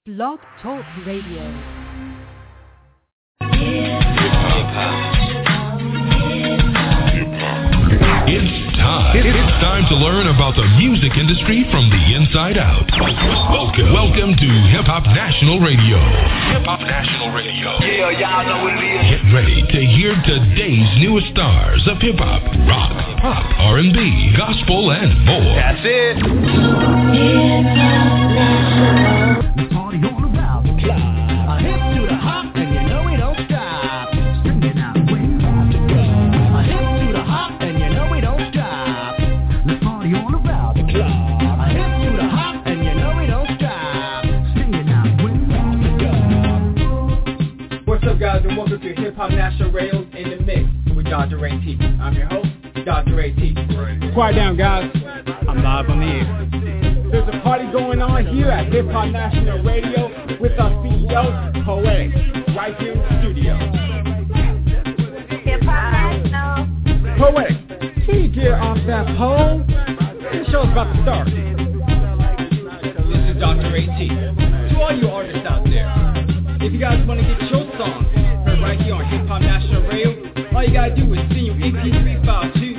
Blog Talk Radio. It's time to learn about the music industry from the inside out. Welcome to Hip Hop National Radio. Hip Hop National Radio. Yeah, y'all know what it is. Get ready to hear today's newest stars of hip hop, rock, pop, R&B, gospel, and more. That's it. The party all around the clock. A hip to the hop, and you know we don't stop. Singing out when you have to go. A hip to the hop, and you know we don't stop. The party all around the clock. A hip to the hop, and you know we don't stop. Singing out when you have to go. What's up, guys, and welcome to Hip Hop National Radio in the Mix with Dr. Ray T. I'm your host, Dr. Ray T. Quiet down, guys. I'm live on the air. There's a party going on here at Hip Hop National Radio with our CEO, Poetic, right here in the studio. Hip Hop National. Poetic, can you get off that pole? The show's about to start. This is Dr. Ray T. To all you artists out there, if you guys want to get your songs heard right here on Hip Hop National Radio, all you gotta do is send your MP3 file to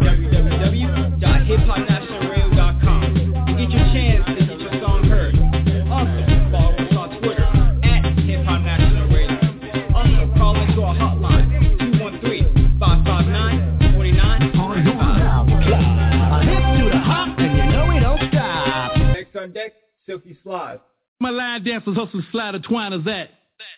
www.hiphopnationalradio.com. Get your chance to get your song heard. Also, follow us on Twitter at Hip Hop National Radio. Also, call into our hotline, 213-559-4945. A hip to the hop, and you know we don't stop. Next on deck, Silky Slides. My line dancers, hustle, slider, twiners at.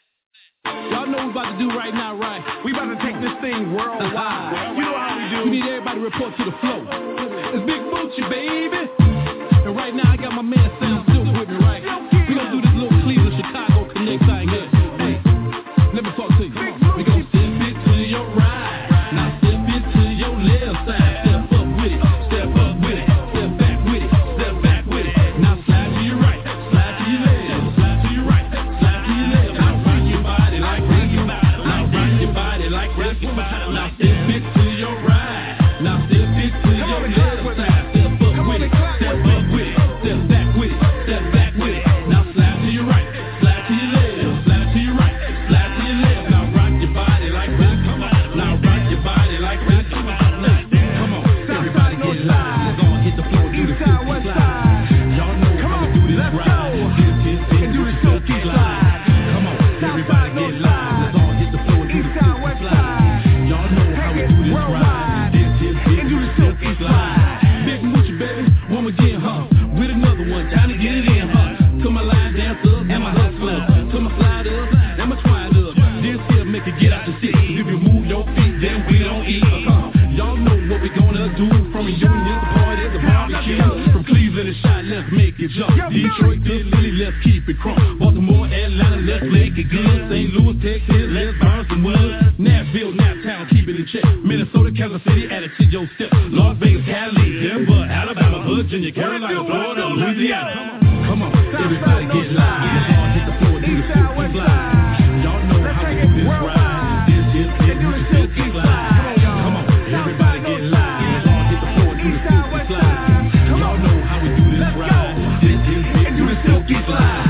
Y'all know what we about to do right now, right? We about to take this thing worldwide. You know how we do. We need everybody to report to the flow. It's Big Moochie, baby. And right now I got my man Sam Silk with me, right? We gonna do this little Cleveland, Chicago connect thing here. Hey, let me talk to you. We gonna step it to your right. Now step it to your left side. Step up with it. Step up with it. Step back with it. Step back with it. Now slide to your right. Slide to your left. Slide to your right. Slide to your left. Now rock your body like rock your body. Now rock your body like rock your body. Now step it to your right. Now step it to your left side. Step up with it. Step up with it. Step back with it. Step back with it. Now slide to your right. Slide to your left. Slide to your right. Slide to your left. Now rock your body like rock your body. Now rock your body like rock your body. Now come on, everybody get live. We're gonna hit the floor, do the silky slide. Y'all know how to do this ride. This do the silky slide. Come on, everybody get live. Let's all hit the floor, do the silky slide. Y'all know how we do this ride. This do the silky slide. Big Moochie, baby, one again, huh? With another one, time to get it in, huh? To my line dancers and my hustlers, to my sliders and my twiners. This here make it get out the seat. If you move your feet, then we don't eat. Y'all know what we gonna do. From a union to party to barbecue. From Cleveland to Shot, let's make it jump. Detroit to Philly, let's keep it crunk. Baltimore, Atlanta, let's make it good. St. Louis, Texas, let's burn some wood. Nashville, Naptown, keep it in check. Minnesota, Kansas City, add it to your step. Las Vegas, Cali, Denver, Alabama, Virginia, Carolina, Florida, Louisiana. Come on, everybody get live. Let's all hit the floor, do the silky slide. Y'all know how we do this ride. This is it, do the silky slide. Come on, everybody get live. Let's all hit the floor, do the silky slide. Y'all know how we do this ride. This is it, do the silky slide.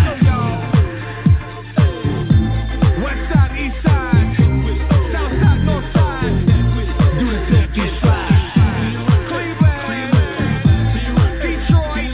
West side, east side, south side, north side. Do the silky slide. Cleveland, Detroit,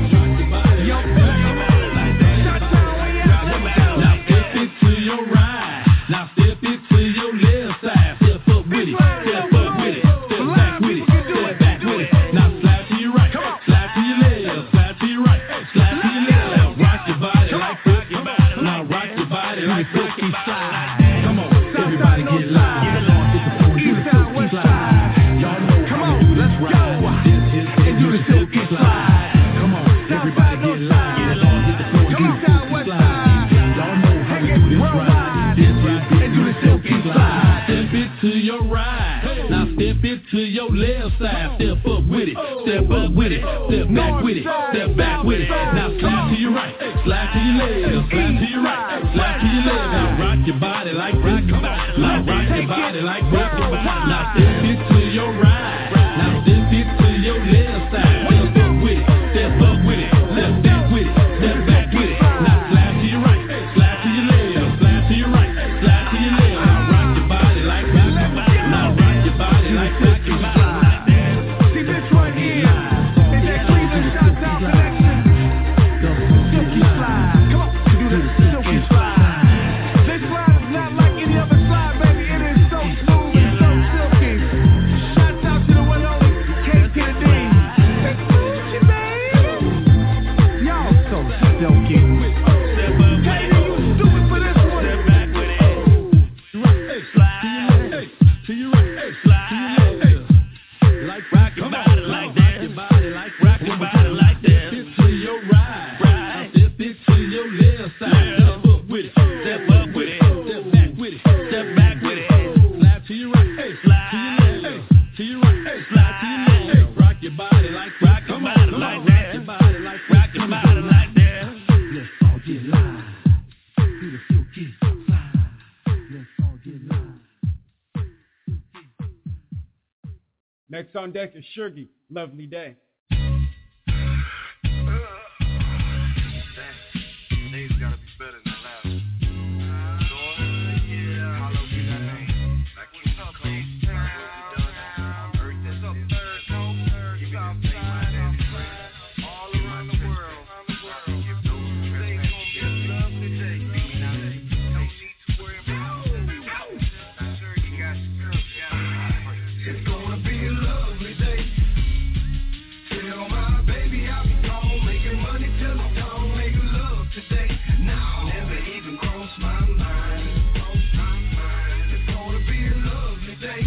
now step it to your right. Now step it to your left side. Step up with it. Step up with it. Step back with it. Step back with it. Now slide to your right. Slide to your left. Slide to your right. Slide to your left. Now rock your body like rock your body. Now rock your body like silky slide. Come on, everybody get live. Get along, get the floor, do the silky slide. Y'all know how we do this ride. This is it, do the silky slide. Come on, everybody get live. Get along, get the floor, do the silky slide. Y'all know how we do this ride. This is it, do the silky slide. Step it to your right. Now step it to your left side. Step up with it. Step up with it. Step back with it. Step back with it. Now slide to your right. Slide to your left. Slide to your right. Slide to your left. Now rock your body like rock your body. Now rock your body like rock your body. Now step it to your right. Now step it to your left side. Step up with it. Step up with it. Step back with it. Step back with it. Now slide to your other side. Step up with it, step up with it, step back with it, step back with it. Slide to your right, hey, slide to your left, hey, to your right, hey, slide to your left. Hey, rock your body like that, rock your body like that, rock your body like that, rock your body like that. Let's all get live. Do the silky slide. Let's all get live. Next on deck is Sugi, Lovely Day. Days gotta be better than last. Yeah, how low you got name? Like when you come, earth that's up third, you got all around the world. Give those they gon' be a lovely day. No need to worry about it. I'm sure you got your girl. It's gonna be a lovely day. Tell my baby I'll be gone, making money till I'm gone, making love today. Now never even cross my mind. It's gonna be a lovely day.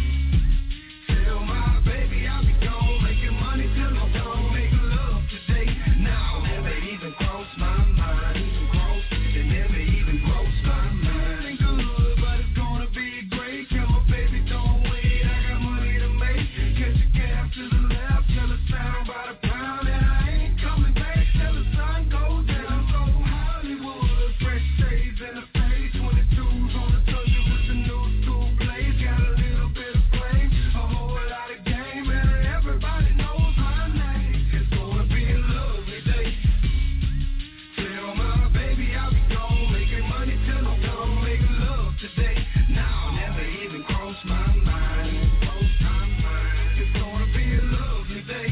Tell my baby I'll be gone, making money till I'm gone, making love today. Now never even cross my mind. It never even cross my mind. Ain't good, but it's gonna be great. Tell my baby don't wait, I got money to make. Catch a cab to the left, tell the sound by the pound, and I ain't coming back till the sun goes down. So Hollywood, fresh shades in the face, 22s on the subject with the new school plays. Got a little bit of flame, a whole lot of game, and everybody knows my name. It's gonna be a lovely day. Tell my baby I'll be gone, making money till I'm gone, making love today. Now never even cross my mind. It's gonna be a lovely day.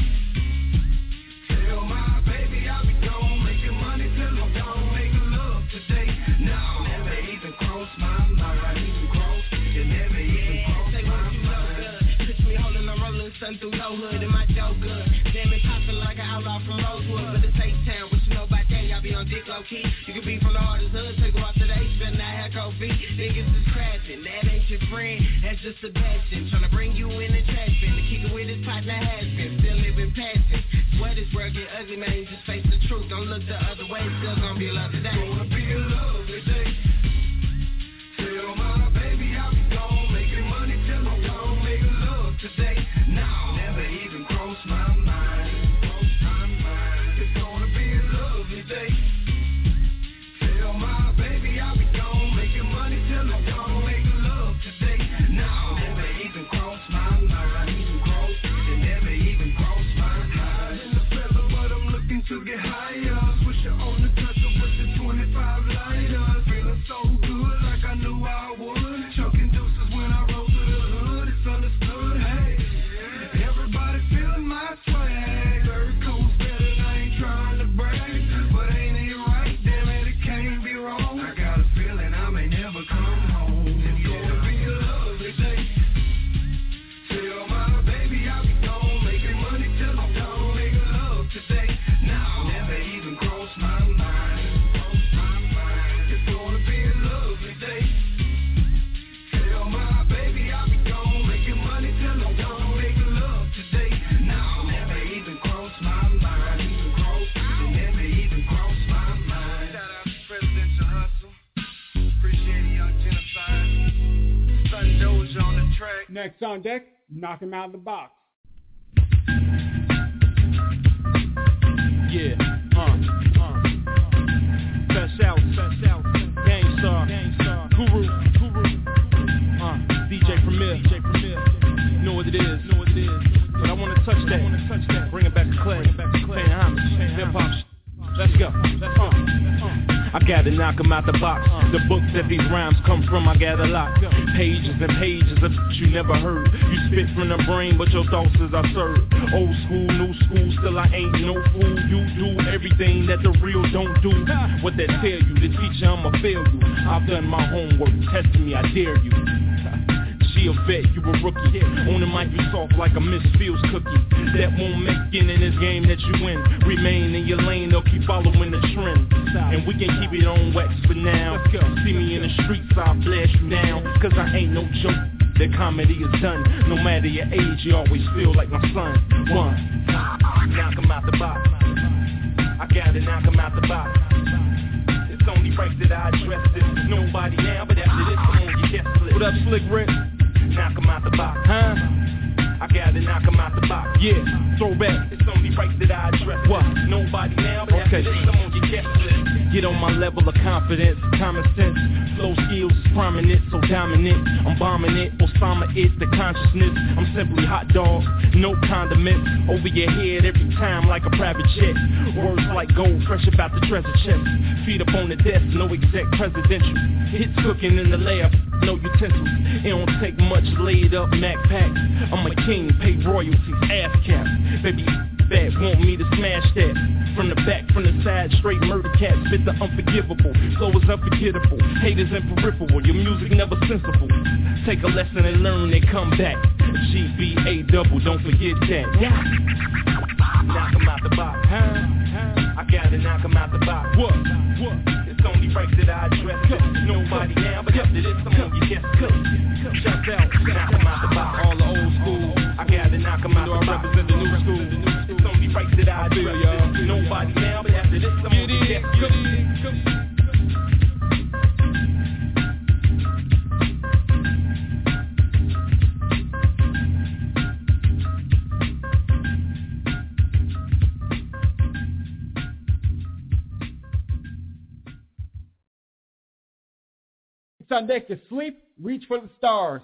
Tell my baby I'll be gone, making money till I'm gone, making love today. Now never even cross my mind. It never even cross my mind. Picture me holding a rolling sun through no hood and my dough good. Damn it, popping like an outlaw from Rosewood, but it's H-Town. What you know about that? Y'all be on dick low key. You can be from the hardest hood, take them out to the H, better not have cold feet. Niggas is crashing, that ain't your friend, that's just a passion. Tryna bring you in the trash bin, to kick it with his partner has been, still living passion. Swear this world get ugly, man, you just face the truth. Don't look the other way, still gonna be a love today. Gonna be a lovely day. Tell my baby I'll be gone, making money till I'm gone, making love today. Now never even cross my mind. It's gonna be a lovely day. Tell my baby I'll be gone, making money till I'm gone, making love today. Now never even cross my mind. It never even cross my mind. In the feather, but I'm looking to get higher. Swisher on the toucher with the 25 lighters. Feeling so good, like I knew I would. Chucking deuces when I roll to the hood. It's understood. Hey, everybody feeling my swag. Earth coast better, I ain't trying to brag, but ain't it right? Damn it, it can't be wrong. I got a feeling I may never come home. It's gonna be a lovely day. Tell my baby I'll be gone, making money till I'm gone, making love today. Now never even cross my mind. It's gonna be a lovely day. Tell my baby I'll be gone, making money till I'm gone, making love today. Now never even cross my mind. It never even cross my mind. Shout out to Presidential Hustle. Appreciate the young genocide. Sun Doja on the track. Next on deck, Knock Him Out of the Box. Yeah, Best out, Gangstar, Guru, DJ Premier, know what it is, but I wanna touch that, bring it back to clay, paying homage, hip hop, let's go, I gotta knock 'em out the box. The books that these rhymes come from, I got a lot. Pages and pages of shit you never heard. You spit from the brain, but your thoughts is absurd. Old school, new school, still I ain't no fool. You do everything that the real don't do. What they tell you, the teacher, I'ma fail you. I've done my homework, test me, I dare you. She a vet, you a rookie. On the mic, you soft like a Miss Fields cookie. That won't make it in this game that you win. Remain in your lane, they'll keep following the trend. And we can keep it on wax for now. See me in the streets, I'll blast you down. Cause I ain't no joke, the comedy is done. No matter your age, you always feel like my son. One, knock him out the box. I gotta knock him out the box. It's right that I address this. Nobody now, but after this, I'm on your guest list. What up, Slick Rick? Knock 'em out the box. Huh? I gotta knock 'em out the box. Yeah, throwback. It's only right that I address what? Nobody now, but after this, I'm on your guest list. Get on my level of confidence, common sense. Flow skills is prominent, so dominant. I'm bombing it, Osama is the consciousness. I'm simply hot dog, no condiments. Over your head every time like a private jet. Words like gold, fresh about the treasure chest. Feet up on the desk, no exec presidential. Hits cooking in the lab, no utensils. It don't take much laid up Mac packs. I'm a king, pay royalties, ass caps. Baby, bad, want me to smash that. From the back, from the side, straight murder cat. Spit the unforgivable, flow is unforgettable. Haters in peripheral, your music never sensible. Take a lesson and learn and come back. GBA double, don't forget that. Yeah. Knock 'em out the box. I gotta knock 'em out the box. What? It's only right that I address it. Nobody now, but after this, I'm on your guest list. Shout out, knock 'em out the box. All the old school. I gotta knock 'em out the box. I represent the new school. It's only right that I address it. Nobody now, but after this, I'm on your guest list. On deck to sleep, reach for the stars.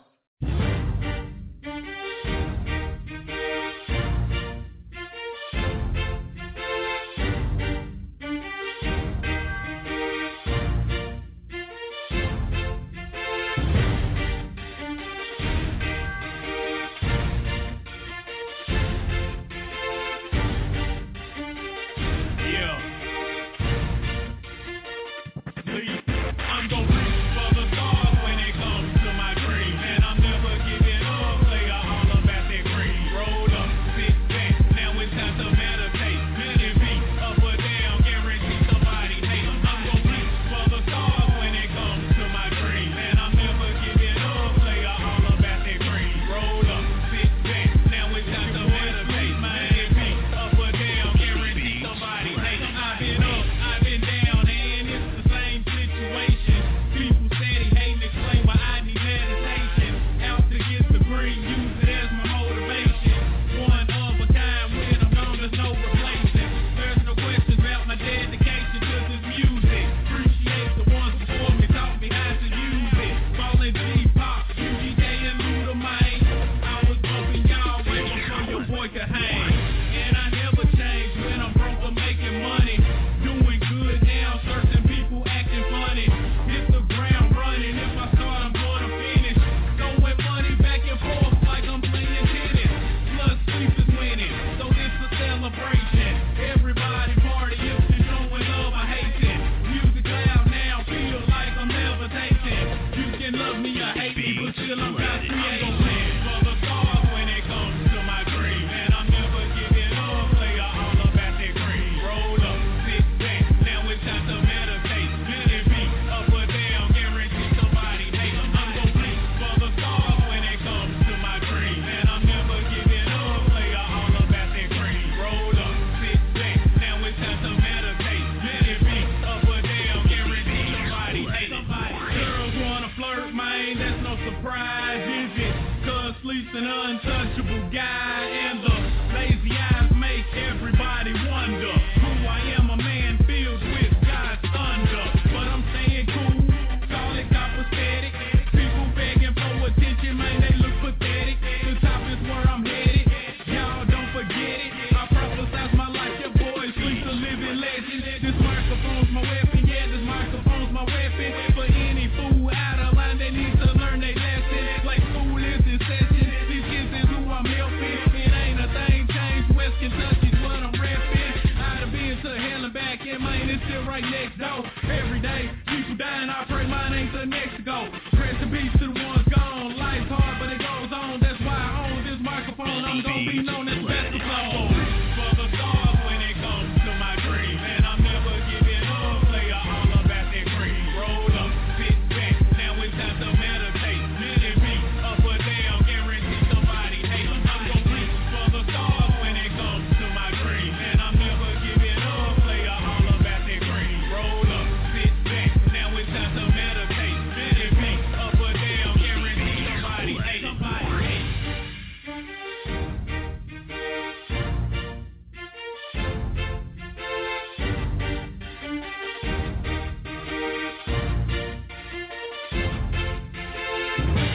I'm gonna reach for the stars when it comes to my dream. And I'm never giving up, player, all about that green. Roll up, sit back, now it's time to meditate. Let it be up or down, guarantee somebody hate. I'm gonna reach for the stars when it comes to my dream. And I'm never giving up, player, all about that green. Roll up, sit back, now it's time to meditate. Let it be up or down, guarantee somebody hate. I've been up, I've been down, and it's the same situation. People steady hating, explain why I need meditation. Out to get the green, use it as my motivation. One of a kind, when I'm gone, there's no replacing. There's no questions about my dedication to this music. Appreciate the ones before me, taught me how to use it. Ballin' G-Pop, UGK and Luda, man. I was hoping y'all waiting so your boy could hang. And I never change when I'm broke or making money. Doing good now, certain people acting funny. Hit the ground running, if I start, I'm gonna finish. Throwing money back and forth like I'm playing tennis. Plus, sleep is winning, so this a celebration. Everybody party, if you're showing love, I hate it. Music loud now, feel like I'm levitating. You can love me or hate me, but still I'm not creating. For the stars when it comes to my dream. And I'm never giving up, player, all about that green. Roll up, sit back, now it's time to meditate. Let it be up or down, guarantee somebody hate. I'm gonna reach for the stars when it comes to my dream. And I'm never giving up, player, all about that green. Roll up, sit back, now it's time to meditate. Let it be up or down, guarantee somebody hate. Girls wanna flirt, man, that's no surprise, is it? Cause sleep's an untouchable guy, and the lazy eyes make everybody wonder who I am, a man filled with God's thunder. But I'm staying cool, call it copacetic. People begging for attention, man, they look pathetic. The top is where I'm headed, y'all don't forget it. I prophesize my life, your boy Sleep's a living legend. This microphone's my weapon, yeah, this microphone's my weapon. For any fool out of line, they need to learn their lesson. Like school is in session, these kids is who I'm helping. It ain't a thing changed, West Kentucky's what I'm repping. I'd have been to hell and back, and man, it's still right next door. Every day, people dying, I pray mine ain't the next to go. Rest in peace to the ones gone, life's hard, but it goes on. That's why I own this microphone, I'm gonna be known as best of flow. For the stars when it comes to my dream. And I'm never giving up, player, all about that green. Roll up, sit back, now it's time to meditate. Let it be up or down, guarantee somebody hate. I'm gonna reach for the stars when it comes to my dream. And I'm never giving up, player, all about that green. Roll up, sit back,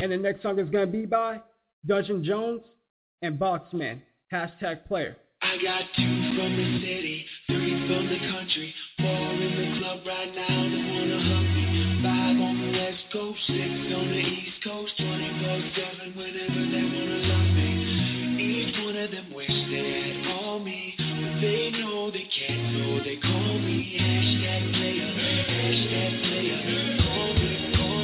And the next song is going to be by Dungeon Jones and Boxman. #player. I got 2 from the city, 3 from the country, 4 in the club right now that wanna hug me. 5 on the West Coast, 6 on the East Coast, 24/7 whenever they wanna love me. Each one of them wish they had all me, but they know they can't, so they call me #player, #player. Call me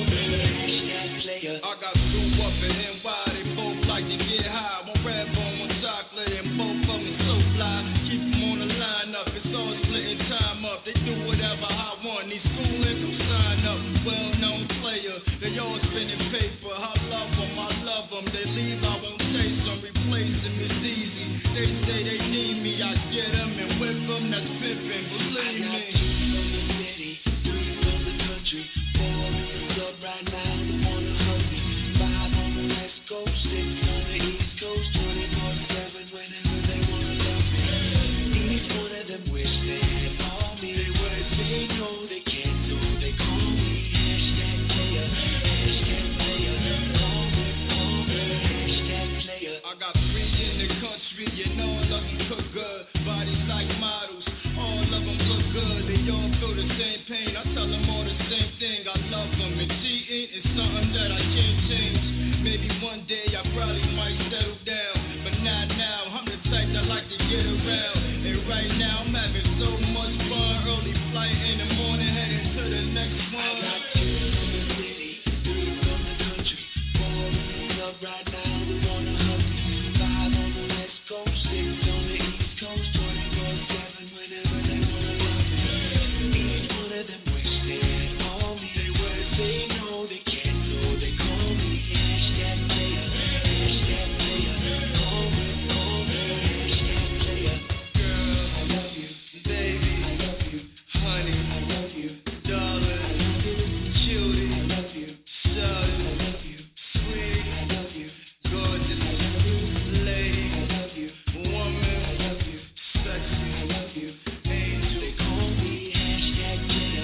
#player. I got 2 up in NY, they both like to get high. One red bone, one chocolate, and both of them so fly. Keep them on the line up, it's all splitting time up. They do whatever I want, need schooling, come sign up. Well-known player, they all spending paper. I love them, they leave, I won't chase them. Replace them is easy, they say they need me. I get them and whip them, that's pimping, believe me. I got 2 from the city, 3 from the country, 4 in the club right now that wanna hug me. 5 on the West Coast, 6 on the East Coast, 24/7 whenever they wanna love me. Each one of them wish they had all me. They know they can't, so they call me #player, #player. Call me #player. I got 3 in the country, and all of them cook good. Bodies like models, all of them look good. They all feel the same pain, I tell them all the same thing. I love them, and cheating is something that I can't change. Maybe one day I probably might settle down, but not now. I'm the type that like to get around, and right now I'm having so much fun. Early flight in the morning, heading to the next one. I got 2 from the city, 3 from the country, 4 in the club right now that wanna hug me. 5 on the West Coast, 6 on the East Coast, 24/7 whenever they wanna love me. Each one of them wish they had all me. They know they can't, so they call me #player, #player. Call me #player. Girl, I love you, baby, I love you, honey, I love you, darling, I love you, cutie, I love you, shawty, I love you, sweet, I love you, gorgeous, I love you, lady, I love you, woman, I love you, sexy, I love you. angel. They call me #player, #player.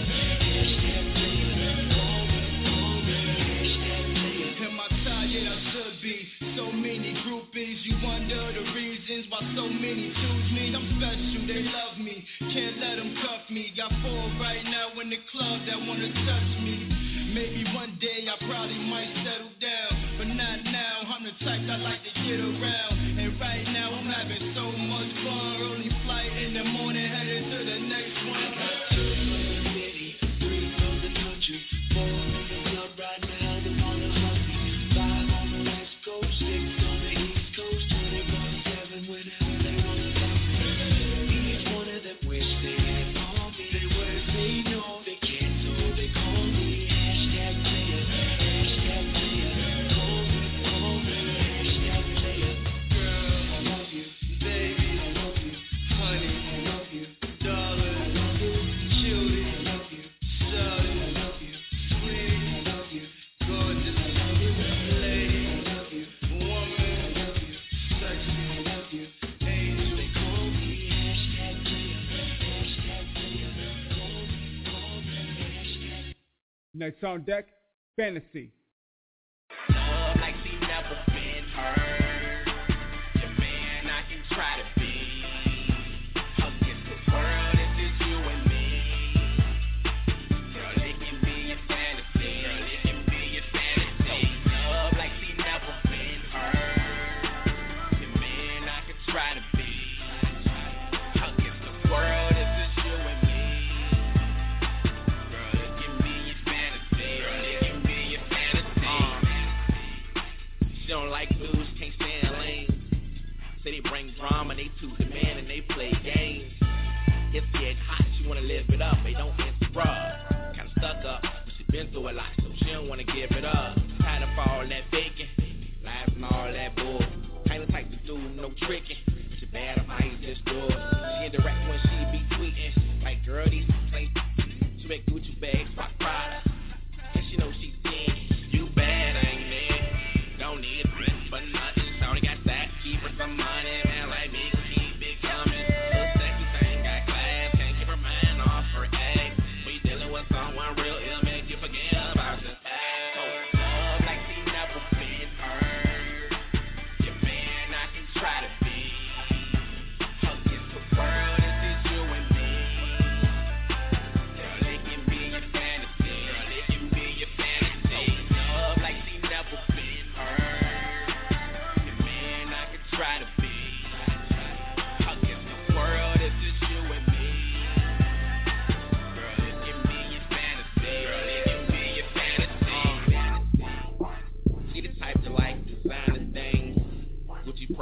Call me #player. Am I tired? I should be. So many groupies, you wonder the reasons why so many choose me. I'm special, they love me, can't let them cuff me. Got 4 right now in the club that wanna touch me. Maybe one day I probably might settle down, but not now. I'm the type that like to get around, and right now I'm having so much fun. Early flight in the morning, headed to the next one. I got 2 from the city, 3 from the country, 4 in the club right now that wanna hug me. 5 on the West Coast, 6 on the East Coast, 24/7 whenever they wanna love me. Each one of them wish they had all me. They know they can't, so they call me #player, #player. Call me #player. Girl, I love you, baby, I love you, honey, I love you, darling, I love you, cutie, I love you, shawty, I love you, sweet, I love you, gorgeous, I love you, lady, I love you, I woman, love you, sexy, I love you. angel. They call me #player, #player. Call me Next on deck, Fantasy. Love like she never been hurt. The man I can try to be. Against the world, it's just you and me. Girl, it can be a fantasy. Girl, it can be a fantasy. Love like she never been hurt. The man I can try to be. Against the world, it's just you and me. Girl, it can be a fantasy. Girl, it can be a fantasy. She don't like dudes, can't stand lanes. Say they bring drama, they too demand and they play games. It's getting hot, she wanna live it up, they don't interrupt. Kinda stuck up, but she been through a lot, so she don't wanna give it up. Tired of all that faking, lies and all that bull. Kinda type to do no tricking. She bad if I ain't just do it. She indirect when she be tweeting, like girl these ain't. She make Gucci bags, rock Prada, and she know she thin. You bad, ain't it? Don't need it for nothing. Shawty got that, keep her some money, man. Like me, keep it coming. Little sexy thing, got class, can't keep her mind off her egg. We dealing with someone real ill, make you forget about the past. Oh, love like she never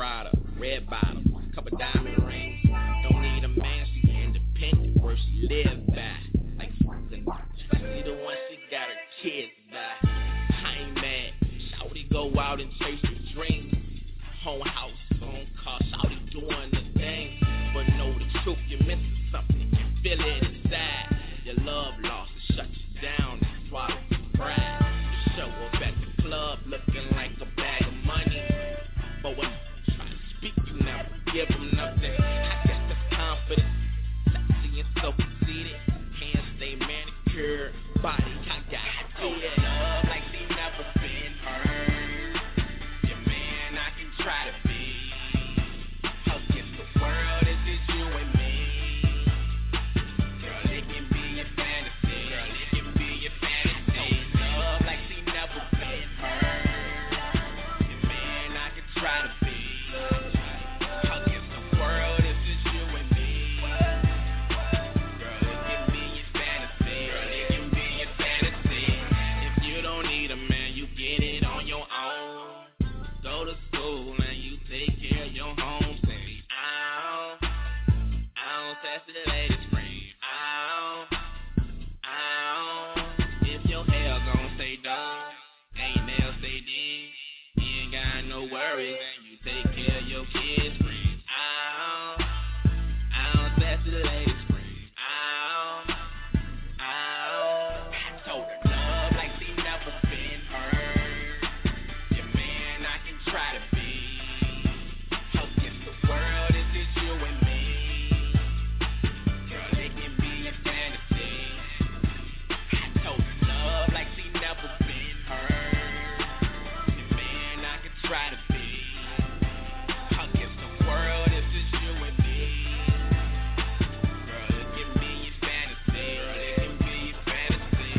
Prada, red bottom, couple diamond rings. Don't need a man, she independent, where she live by. Like fucking, especially the one she got her kids by. I ain't mad, shawty go out and chase your dreams. Home house, on car, shawty doing the thing. But know the truth, you're missing something, you feel it inside. Your love lost, it shut you down, and swallow your pride. You show up at the club looking like a bag of money. But when you try to speak, you never give them nothing. I guess that's confidence, sexy and so conceited. Hands stay manicured, body I got it. Love like she never been hurt. Your man I can try to be. Against the world, it's just you and me. Girl, it can be your fantasy. Girl, it can be your fantasy. Love like she never been hurt. Your man I can try to be. Against the world, it's just you and me. Girl, it can be your fantasy. Girl, it can be your fantasy. If you don't need a man, you get it on your own. Go to school and you take care of your home. Say, ow, ow, that's the lady scream. Ow, ow. If your hair gon' stay done, ain't nails stay deep. You ain't got no worries and you take care of your kids. Scream, ow, ow, that's the lady scream. Ow, ow. I told her love like she never been hurt. Your man I can try to be. Against the world, it's just you and me. Girl, it can be your fantasy. I told her love like she never been hurt. Your man I can try to be. Against the world, it's just you and me. Girl, it can be your fantasy. Girl, it can be your fantasy.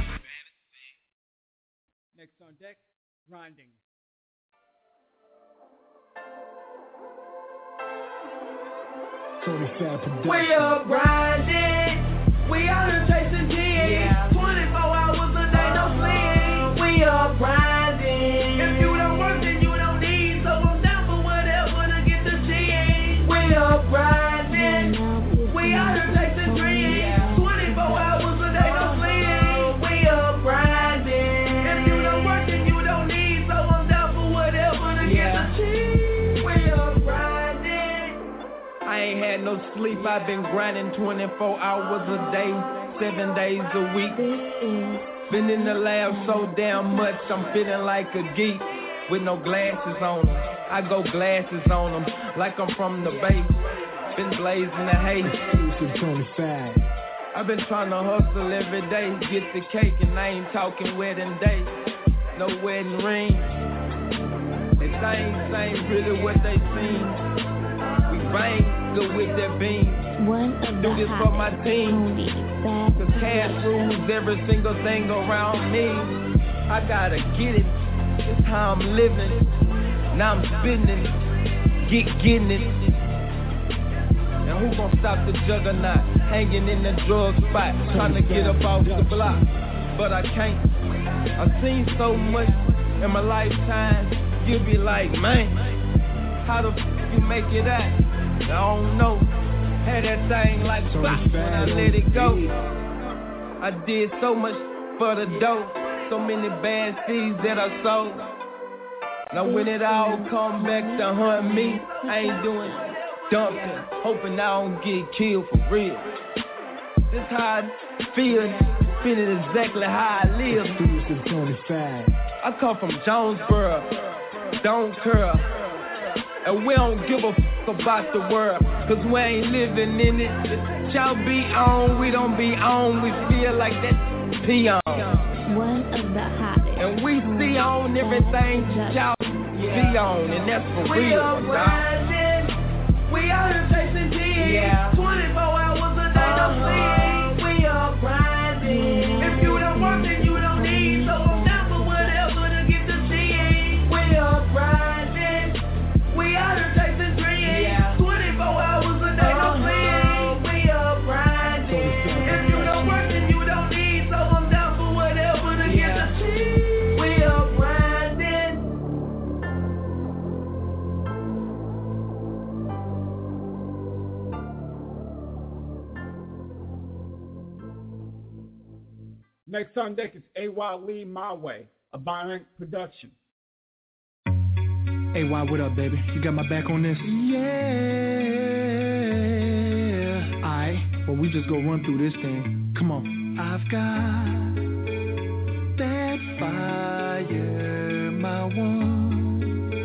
Next on deck, grinding. Tony Fab Production. We up grinding, we out here chasing G's. 24 hours a day, no sleep. We up grinding. If you don't work, then you don't need. So I'm down for whatever to get the G's. We up grinding, we out here chasing dreams. 24 hours a day, no sleep. We up grinding. If you don't work, then you don't need. So I'm down for whatever to get the G's. We up grinding. I ain't had no sleep, I've been grinding 24 hours a day, 7 days a week. Been in the lab so damn much, I'm feeling like a geek with no glasses on them. I go glasses on them like I'm from the Bay. Been blazing the haze. Tony Fab. I've been trying to hustle every day, get the cake, and I ain't talking wedding day. No wedding ring. And things ain't really what they seem. We bang good with that beam. Do this for my team. Cause cash rules every single thing around me. I gotta get it. It's how I'm living. Now I'm spitting it. Getting it. Now who gon' stop the juggernaut? Hanging in the drug spot, trying to get up off the block. But I can't. I've seen so much in my lifetime. You'll be like, man, how the f*** you make it out? I don't know. Had that thing like stop when I let it go. I did so much for the dough. So many bad seeds that I sowed. Now when it all come back to hunt me, I ain't doing dumping, hoping I don't get killed for real. This how I feel, feeling exactly how I live. I come from Jonesboro, don't care. And we don't give a f*** about the world, cause we ain't living in it. Y'all be on, we don't be on, we feel like that peon. One of the hottest. And we see on everything y'all be on, and that's for real. We up grinding, we out here chasing G's. 24 hours a day, no sleep. We up grinding. If you don't work, then you don't need. So I'm down for whatever to get the G's. We up grinding, we out here chasing dreams. 24 hours a day, no sleep. We up grinding. If you don't work, then you don't need. So I'm down for whatever to get the G's. We up grinding. Next on deck is A.Y. Lee, My Way, a Bionic production. Hey, why, what up, baby? You got my back on this? Yeah. Alright, well, we just go run through this thing. Come on. I've got that fire, my one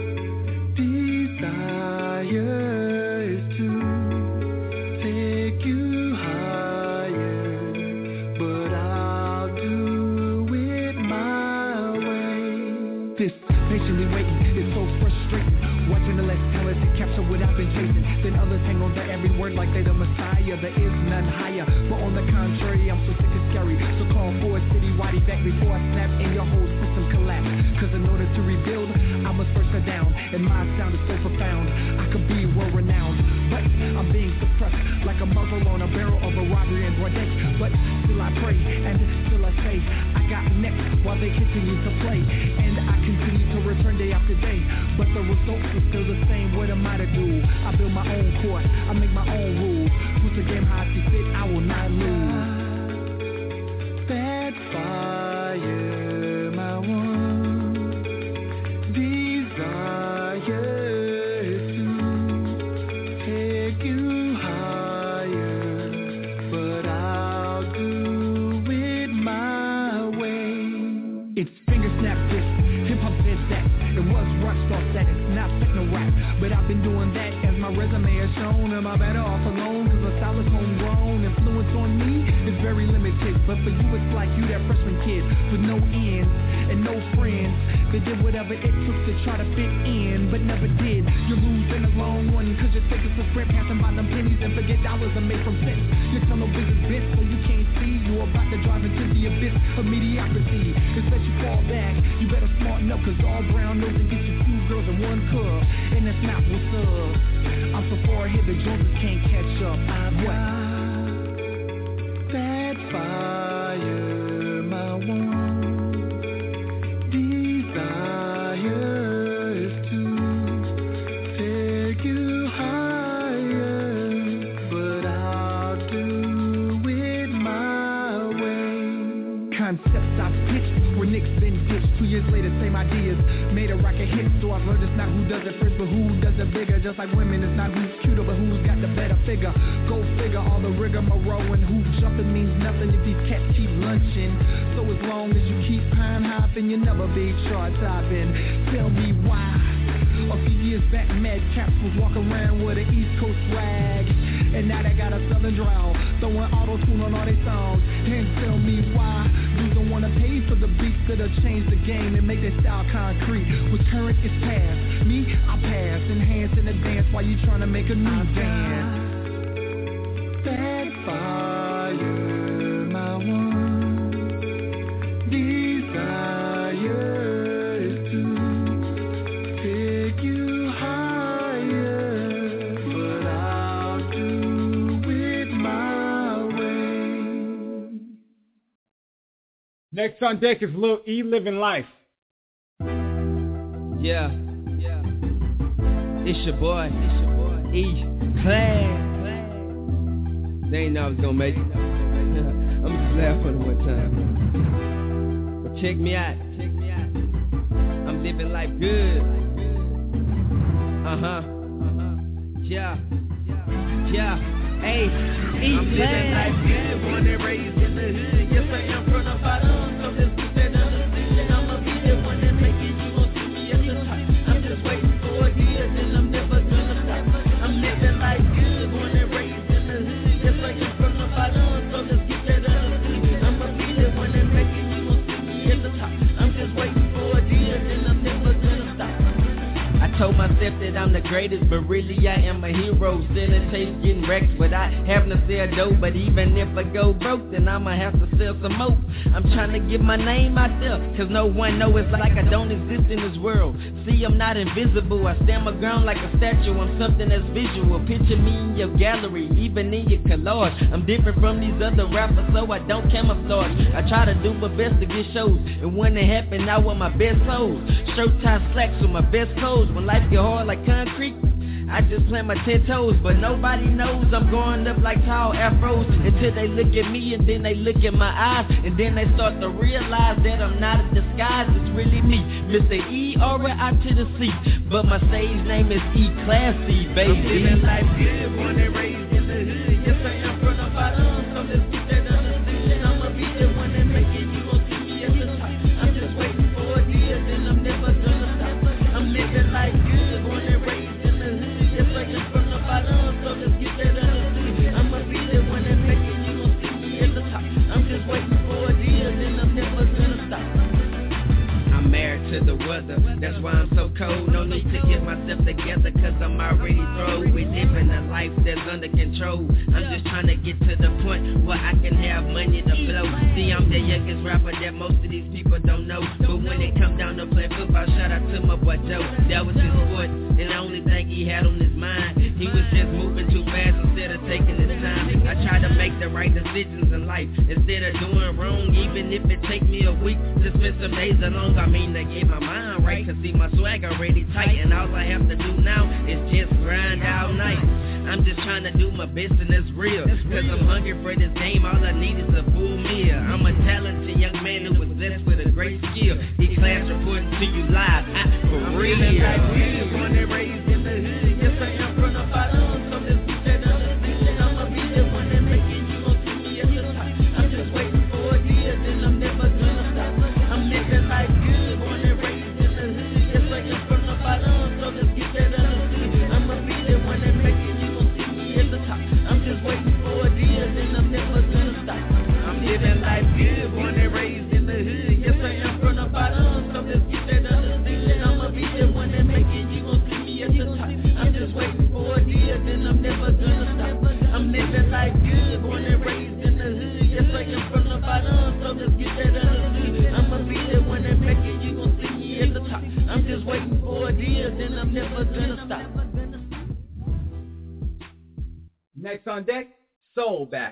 desire is to take you higher, but I'll do it my way. This patiently waiting is so frustrating. Watching the less talented capture what I've been chasing. Then others hang on to every word like they the Messiah. There is none higher, but on the contrary, I'm so sick and scary. So call for a city-wide event before I snap and your whole system collapse. Cause in order to rebuild, I must first go down. And my sound is so profound, I could be world-renowned. But I'm being suppressed like a muzzle on a barrel of a robbery in broad day. But still I pray, and still I say, I got next while they continue to play. And I continue to return day after day. But the results are still the same. What am I to do? I build my own court, I make my own rules. Put the game how I see fit, I will not lose. That fire, my one desire is to take you higher, but I'll do it my way. It's finger snap this, hip hop did that. It was rockstar status, not techno rap, but I've been doing that as my resume has shown. Am I better off alone? Cause the style is homegrown. Influence on me is very limited, but for you it's like you that freshman kid with no ends and no friends. They did whatever it took to try to fit in, but never did. You're losing a long one, cause you're taking some sprint, passing by them pennies and forget dollars are made from cents. Your tunnel vision bent so you can't see. You're about to drive into the abyss of mediocrity. Cause let you fall back, you better smarten up, cause all brown nose and get you 2 girls and 1 cub. And that's not what's up. I'm so far ahead the Joneses can't catch up. I'm what? That fire, my one desire is to take you higher, but I'll do it my way. Concepts I've pitched where Nick's been ditched. 2 years later, same ideas, made a rocket hit. So I've learned it's not who does it first, but who does it bigger. Just like women, it's not who's cuter, but who's got the better figure. Go figure, all the rigmarole and who jumping means nothing if these cats keep lunching. So as long as you keep pine hopping, you'll never be chart topping. Tell me why. A few years back, Mad Caps was walking around with an East Coast swag, and now they got a Southern drawl, throwing auto-tune on all their songs. And tell me why dudes don't wanna pay for the beats that'll change the game and make their style concrete. With current is past, me, I pass, enhance in the dance while you trying to make a new dance. That fire, my one desire is to take you higher, but I'll do it my way. Next on deck is Lil E, Living Life. Yeah. It's your boy, E. Plan. They ain't know I was gonna make it. I'm just laugh for them one time. But check me out. I'm living life good. Yeah. Hey, I'm living life good. Born and raised in the hood. Yes, I am from the bottom. So let's keep that understood. I'ma be the one that make it. You gon' see me at the top. I'm just waiting for a year, and I'm never gonna stop. I'm living life good. Born and raised in the hood. Yes, I am from the bottom. So let's keep that understood. I'ma be the one that make it. You gon' see me at the top. I'm just waiting for a year, and I'm never gonna stop. I told myself that I'm the greatest, but really I am a hero. Selling tapes, getting wrecked without having to sell dope. But even if I go broke, then I'ma have to sell some more. I'm trying to get my name out there, cause no one know it's like I don't exist in this world. See, I'm not invisible, I stand my ground like a statue. I'm something that's visual, picture me in your gallery, even in your collage. I'm different from these other rappers, so I don't camouflage. I try to do my best to get shows, and when it happen, I wear my best clothes. Shirt tie slacks with my best clothes. When life get hard like concrete, I just plant my 10 toes, but nobody knows I'm growing up like tall afros until they look at me and then they look in my eyes and then they start to realize that I'm not a disguise. It's really me, Mr. E or I to the C, but my stage name is E Classy, baby. I'm living life good, born and raised in the hood. Yes, I am from the bottom, so let's get that understood. I'ma be the one that make it, you gon' see me at the top. I'm just waiting for a deal, then I'm never gonna stop. I'm living life good, born and raised in the hood. Yes, I am from the bottom, so let's get that understood. I'ma be the one that make it, you gon' see me at the top. I'm just waiting for a deal, then I'm never gonna stop. I'm married to the weather, that's why I'm so cold. No need to get myself together, cause I'm already through. We living a life that's under control. I'm just trying to get to the point where I can have money to blow. See, I'm the youngest rapper that most of these people don't know. But when it comes down to playing football, shout out to my boy Joe. That was his sport, and the only thing he had on his mind, he was just moving too fast instead of taking his time. I try to make the right decisions in life instead of doing wrong, even if it take me a week to spend some days alone. I mean to get my mind right, cause see my swag already tight, and all I have to do now is just grind all night. I'm just trying to do my best and it's real, cause I'm hungry for this game, all I need is a full meal. I'm a talented young man who was blessed with a great skill. E-Class reporting to you live, for real. Born and raised in the hood, yes I am from the bottom, so let's get that understood. I'ma be the one that make it, you gon' see me at the top. I'm just waiting for a deal, then I'm never gonna stop. I'm living life good, born and raised in the hood, yes I am from the bottom, so let's get that understood. I'ma be the one that make it, you gon' see me at the top. I'm just waiting for a deal, then I'm never gonna stop. I'm living life good, born and raised in the hood, yes I am from the bottom, so let's get that understood. I'ma be the one that make it, you gon' see me at the top. I'm just waiting for a deal, then I'm never gonna stop. I'm living life good, born and raised in the hood, yes I am from the bottom, so let's get that understood. I'ma be the one that make it, you gon' see me at the top. I'm just waiting for a deal, then I'm never gonna stop. Next on deck, Soul Back.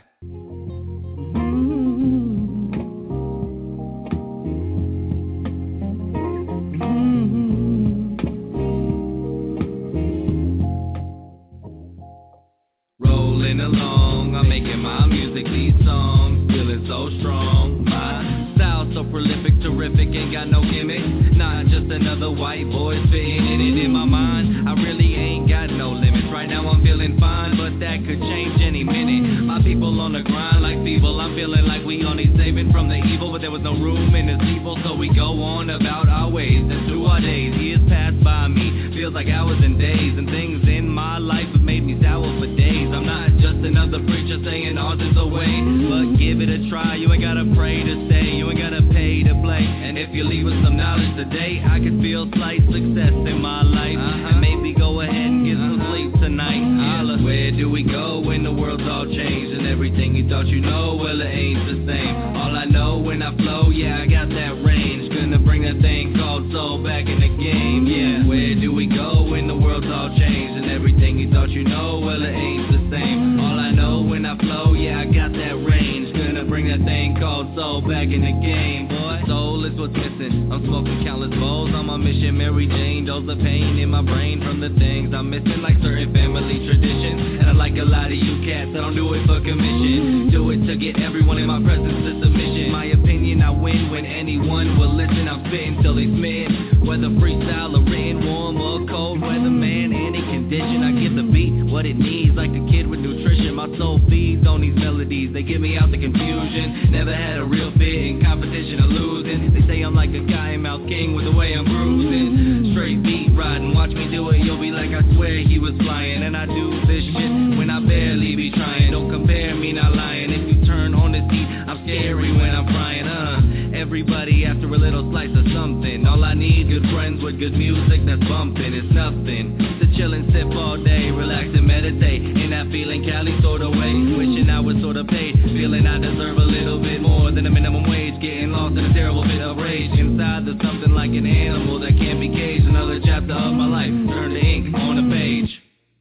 Rolling along, I'm making my music, these songs, feeling so strong. My style so prolific, terrific, ain't got no gimmick. Not just another white boy spitting it in my mind. I really ain't got no limits. Right now I'm feeling fine, but that could change any minute. My people on the grind like feeble. I'm feeling like we only saving from the evil, but there was no room in this evil, so we go on about our ways and through our days. Years pass by me, feels like hours and days, and things in my life have made me sour for days. I'm not just another preacher saying ours is the way, but give it a try. You ain't gotta pray to stay, you ain't gotta pay to play. And if you leave with some knowledge today, I could feel slight success in my life. And maybe go ahead and get some sleep tonight. Where do we go when the world's all changed and everything you thought you know, well it ain't the same. All I know when I flow, yeah, I got that range. Gonna bring that thing called soul back in the game, yeah. Where do we go when the world's all changed and everything you thought you know, well it ain't the same. All I know when I flow, yeah, I got that range. Gonna bring that thing called soul back in the game, boy. Soul is what's missing. I'm smoking countless bowls on my mission. Mary Jane, dose of pain in my brain from the things I'm missing, like certain family traditions. And I like a lot of you cats that don't do it for commission. Do it to get everyone in my presence to submission. My opinion, I win when anyone will listen. I'm spitting till they smitten. Whether freestyle or written, warm or cold weather, man, any condition, I give the beat what it needs, like a kid with nutrition. My soul feeds on these melodies, they get me out the confusion. Never had a real fit in competition or losing. They say I'm like a guy in Mouth King with the way I'm cruising. Straight beat riding, watch me do it, you'll be like I swear he was flying. And I do this shit when I barely be trying. Don't compare me, not lying. If you turn on this heat, I'm scary when I'm frying. Everybody after a little slice of something. All I need, good friends with good music that's bumping. It's nothing to chill and sip all day, relax and meditate in that feeling Cali sort of way. Wishing I was sort of paid, feeling I deserve a little bit more than a minimum wage. Getting lost in a terrible bit of rage. Inside there's something like an animal that can't be caged. Another chapter of my life, turn to ink on a page.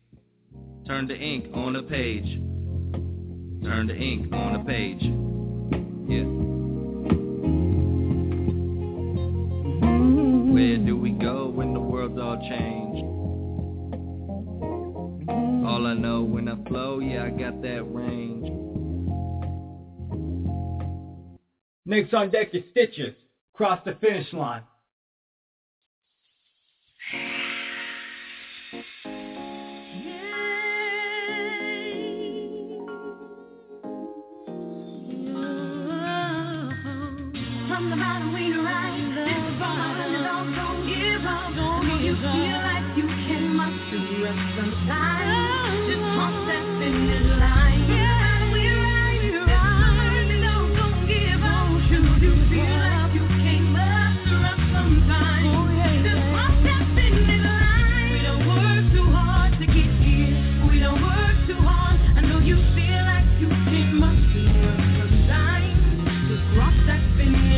Turn to ink on a page. Turn to ink on a page. Yeah. Where do we go when the world's all changed? that flow, yeah, I got that range. Next on deck is Stitches, Cross the Finish Line. From the bottom we rise, this is for my underdogs, don't give up. When you feel like you can muster up sometimes, just cross that finish line. From the bottom we rise, this is for my underdogs, don't give up. When you feel like you can muster up sometimes, just cross that finish line. We don't work too hard to get here, we don't work too hard. I know you feel like you can muster up sometimes, just cross that finish line.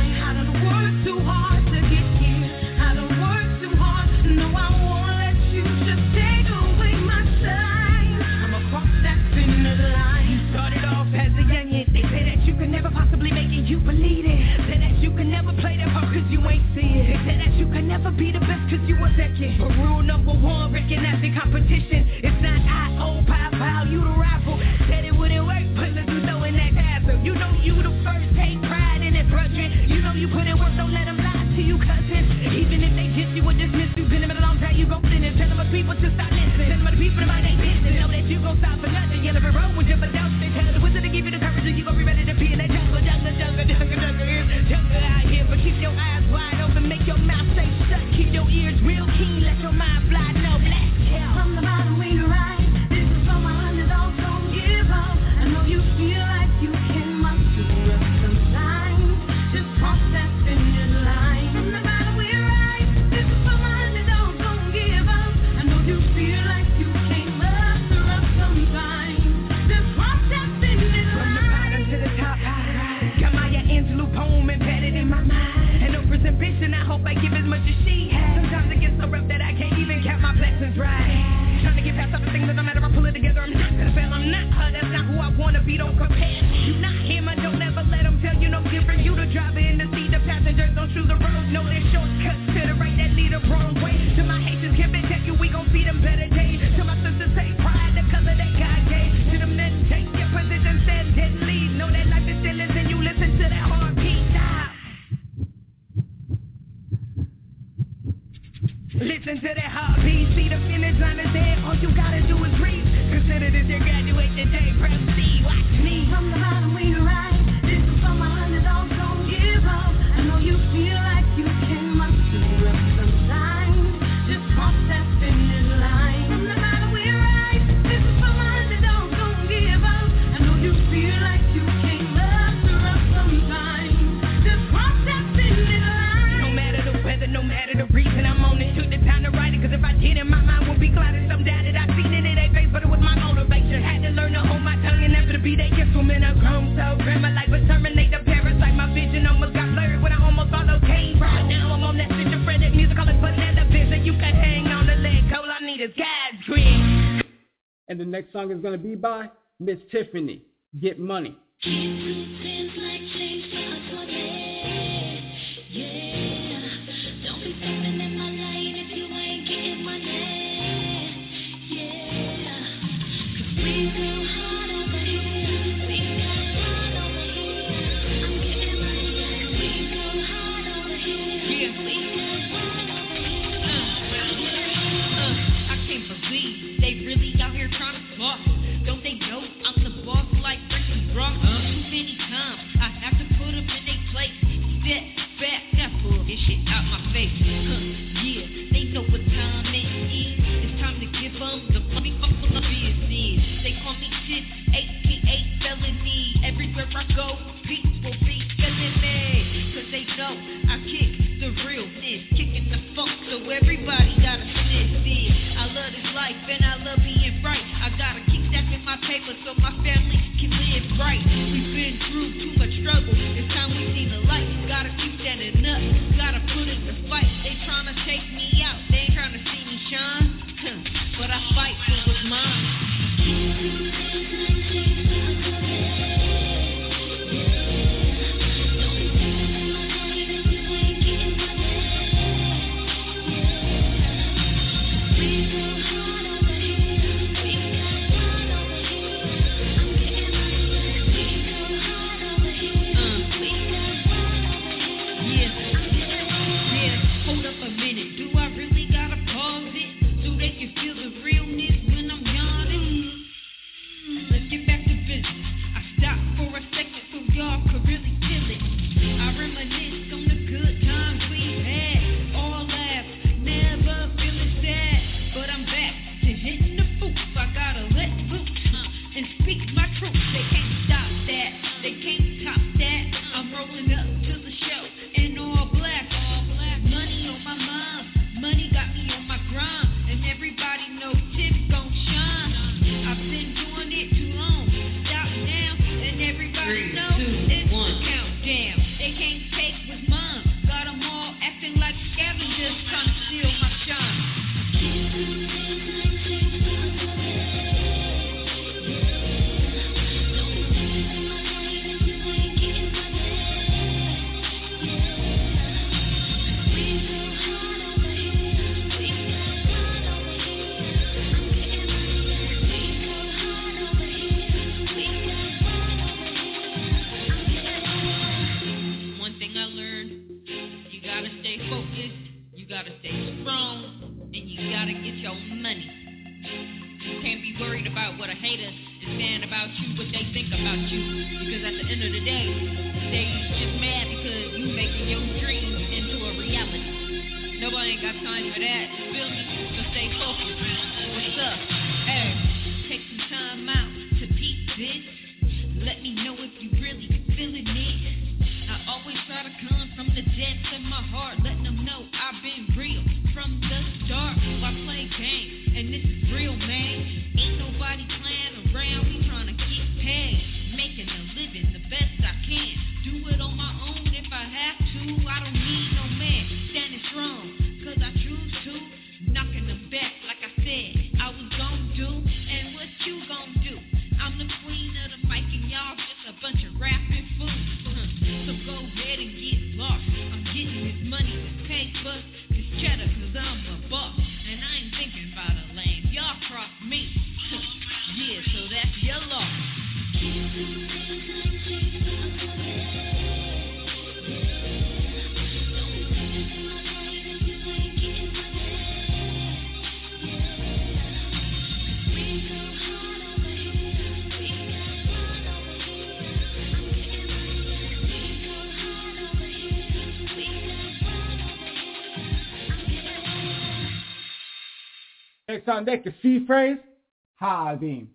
You believe it. Say that you can never play that part cause you ain't see it. Say that you can never be the best cause you a second. But rule number one, recognize the competition. It's not pow, you the rival. Said it wouldn't work, but look, you know in that castle. You know you the first, take pride in it, brethren. You know you put in work, don't let them lie to you, cousin. Even if they diss you or dismiss you, been in a long time, you gon' finish. Tell them other people to stop listening. Tell them other people that ain't business. Know that you gon' stop for nothing. You'll never roll with your adults. They tell the wizard to give you the courage and you gon' be ready to be in that jungle. Jungle out here, but keep your eyes wide open, make your mouth stay shut, keep your ears real keen, let your mind fly, no black tail. From the bottom we rise, this is for my underdogs, don't give up. I know you feel like you can muster up sometimes, just cross that finish line. From the bottom we rise, this is for my underdogs, don't give up. I know you feel like you can muster up sometimes, just cross that finish line. From the bottom to the top, got my Angelou poem embedded in my mind. And Oprah's ambition, I hope I give as much as she has. Sometimes it gets so rough that I can't even count my blessings right. Trying to get past everything that no matter I pull it together, I'm not gonna fail, I'm not her, that's not who I wanna be, don't compare. You not him, I don't ever let them tell you no different. You the driver in the seat, the passengers don't choose the road. No, there's shortcuts to the right that lead the wrong way. To my Haitians, can be tell you we gon' see them better days. To my sisters, take pride, the color that God gave. To them men, take your position, stand dead, leave. Know that life is still is and you listen to that heartbeat. Listen to that heartbeat, see the finish line is there, all you gotta do is breathe. Consider this your graduation day, press C, watch me. From the bottom we rise, this is for my underdogs, don't give up. I know you feel like you can muster up sometimes, just cross that finish line. From the bottom we rise, this is for my underdogs, don't give up. I know you feel like you can muster up sometimes, just cross that finish line. No matter the weather, no matter the reason, I'm on it. Took the time to write it, cause if I didn't, my mind would be clouded. Some doubted, I seen it, it ain't face, but it was my motivation. Had to learn to hold my tongue and never to be that kiss woman. I grown so grand, my life was terminate the parasite. My vision almost got blurred when I almost followed Kane. Right now I'm on that schizophrenic music, all it's banana vision. You can hang on the leg, all I need is God's grit. And the next song is gonna be by Miss Tiffany, Get Money. Don't they know I'm the boss like Ricky Rock? Too many times I have to put them in their place. Step back, now pull this shit out my face. Yeah, they know what time it is. It's time to give them the money for the business. They call me shit, aka felony. Everywhere I go, people be feeling me. Cause they know I kick the realness, kicking the funk, so everybody gotta sniff it. I love this life and I love being right. I gotta keep stacking my paper so my family can live right. We've been through too much struggle. It's time we see the light. Gotta keep standing up. Gotta put in the fight. They tryna take me out. They ain't tryna see me shine. But I fight for what's mine. focused, you gotta stay strong, and you gotta get your money. You can't be worried about what a hater is saying about you, what they think about you, because at the end of the day, they just mad because you making your dreams into a reality. Nobody ain't got time for that, feel me? So stay focused. What's up? Hey, take some time out to peep this. Let me know if you really feeling it. I always try to come from the depths of my heart, letting them know I've been real from the start. I play games, and this is real, man. Ain't nobody playing around, we trying to get paid. Making a living the best I can. Do it on my own if I have to. I don't need no man. Standing strong, cause I choose to. Knocking them back like I said I was gon' do. And what you gon' do? I'm the queen of the mic and y'all just a bunch of rapping fools. So go ahead and get lost. I'm getting this money, this paper, this cheddar, cause I'm a boss. And I ain't thinking about a lane. Y'all cross me. Yeah, so that's your loss. Next on deck, the C phrase, high beam.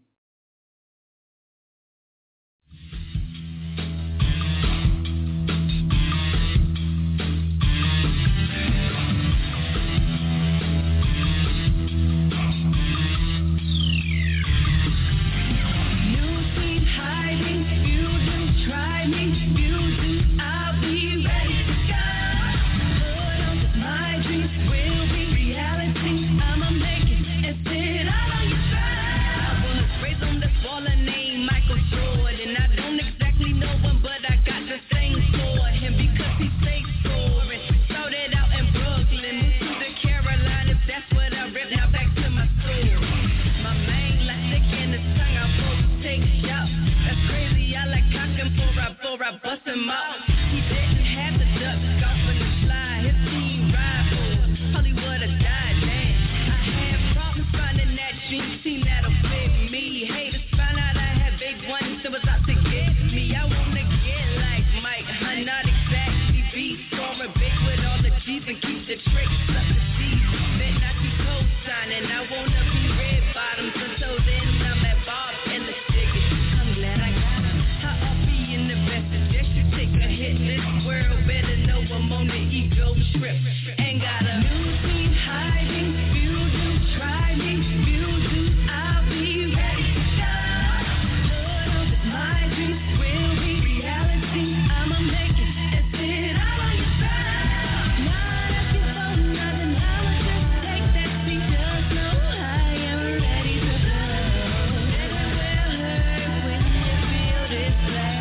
I bust him out. He didn't have the duck, golfing the slide. His team ride for Hollywood or die, man. I had problems finding that dream team that'll fit me. Haters found out I had big ones, so was out to get me. I wanna get like Mike, I'm not exactly beat. Scoring big with all the G's and keep the tricks up the C's. Bet not you co-signing, I wanna be red bottoms until then I'm at Bob and the Stickers. I'm glad I got him. I'll be in the best. Suggest you take a hit. This world better know I'm on the ego trip. Ain't got a new team hiding. Fusion, try me. Fusion, I'll be ready to go. Lord, my dreams will be reality. I'ma make it and sit out on your side. Not asking for nothing. I'ma just take that seat. Just know I am ready to go. It will hurt when you feel this way.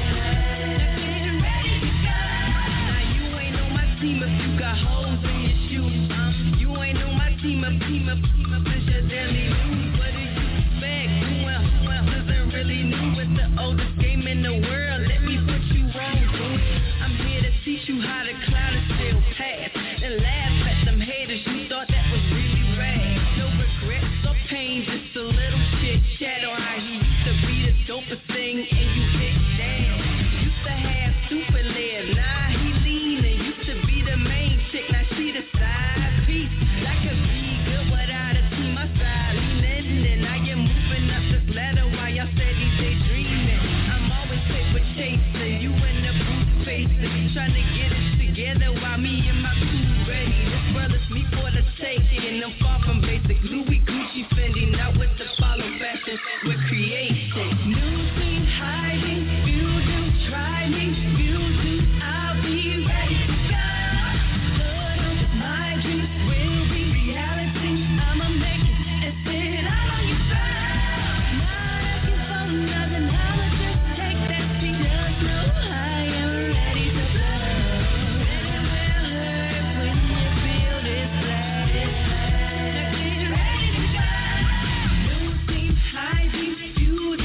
Team up, you got holes in your shoes. You ain't on my team up, it's your daily news. What do you expect? Who isn't really new with the oldest game in the world? Let me put you on, dude. I'm here to teach you how to cloud and still pass. And laugh at them haters, you thought that was really rad. No regrets or pain, just a little chit chat on how he used to be the dopest thing and you hit that. Used to have super layers, nah, he lean and used to be the main chick, now she the side piece. That could be good without a team, my side leaning. And I am moving up this ladder while y'all steady daydreaming. I'm always paper chasing, you in the booth facing, trying to get it together while me and my crew ready. This world is me for the taking, I'm far from basic. Louis, Gucci, Fendi, not with the follow fashion, we're creating. New team hiding, fusion, try me, fusion, I'll be ready to go. Lord, my dreams will be reality. I'ma make it and sit out on your side. Not asking for nothing, I'ma just take that seat. Just know I am ready to go. And it will hurt when you feel this way. Now get ready to go. New team hiding, fusion,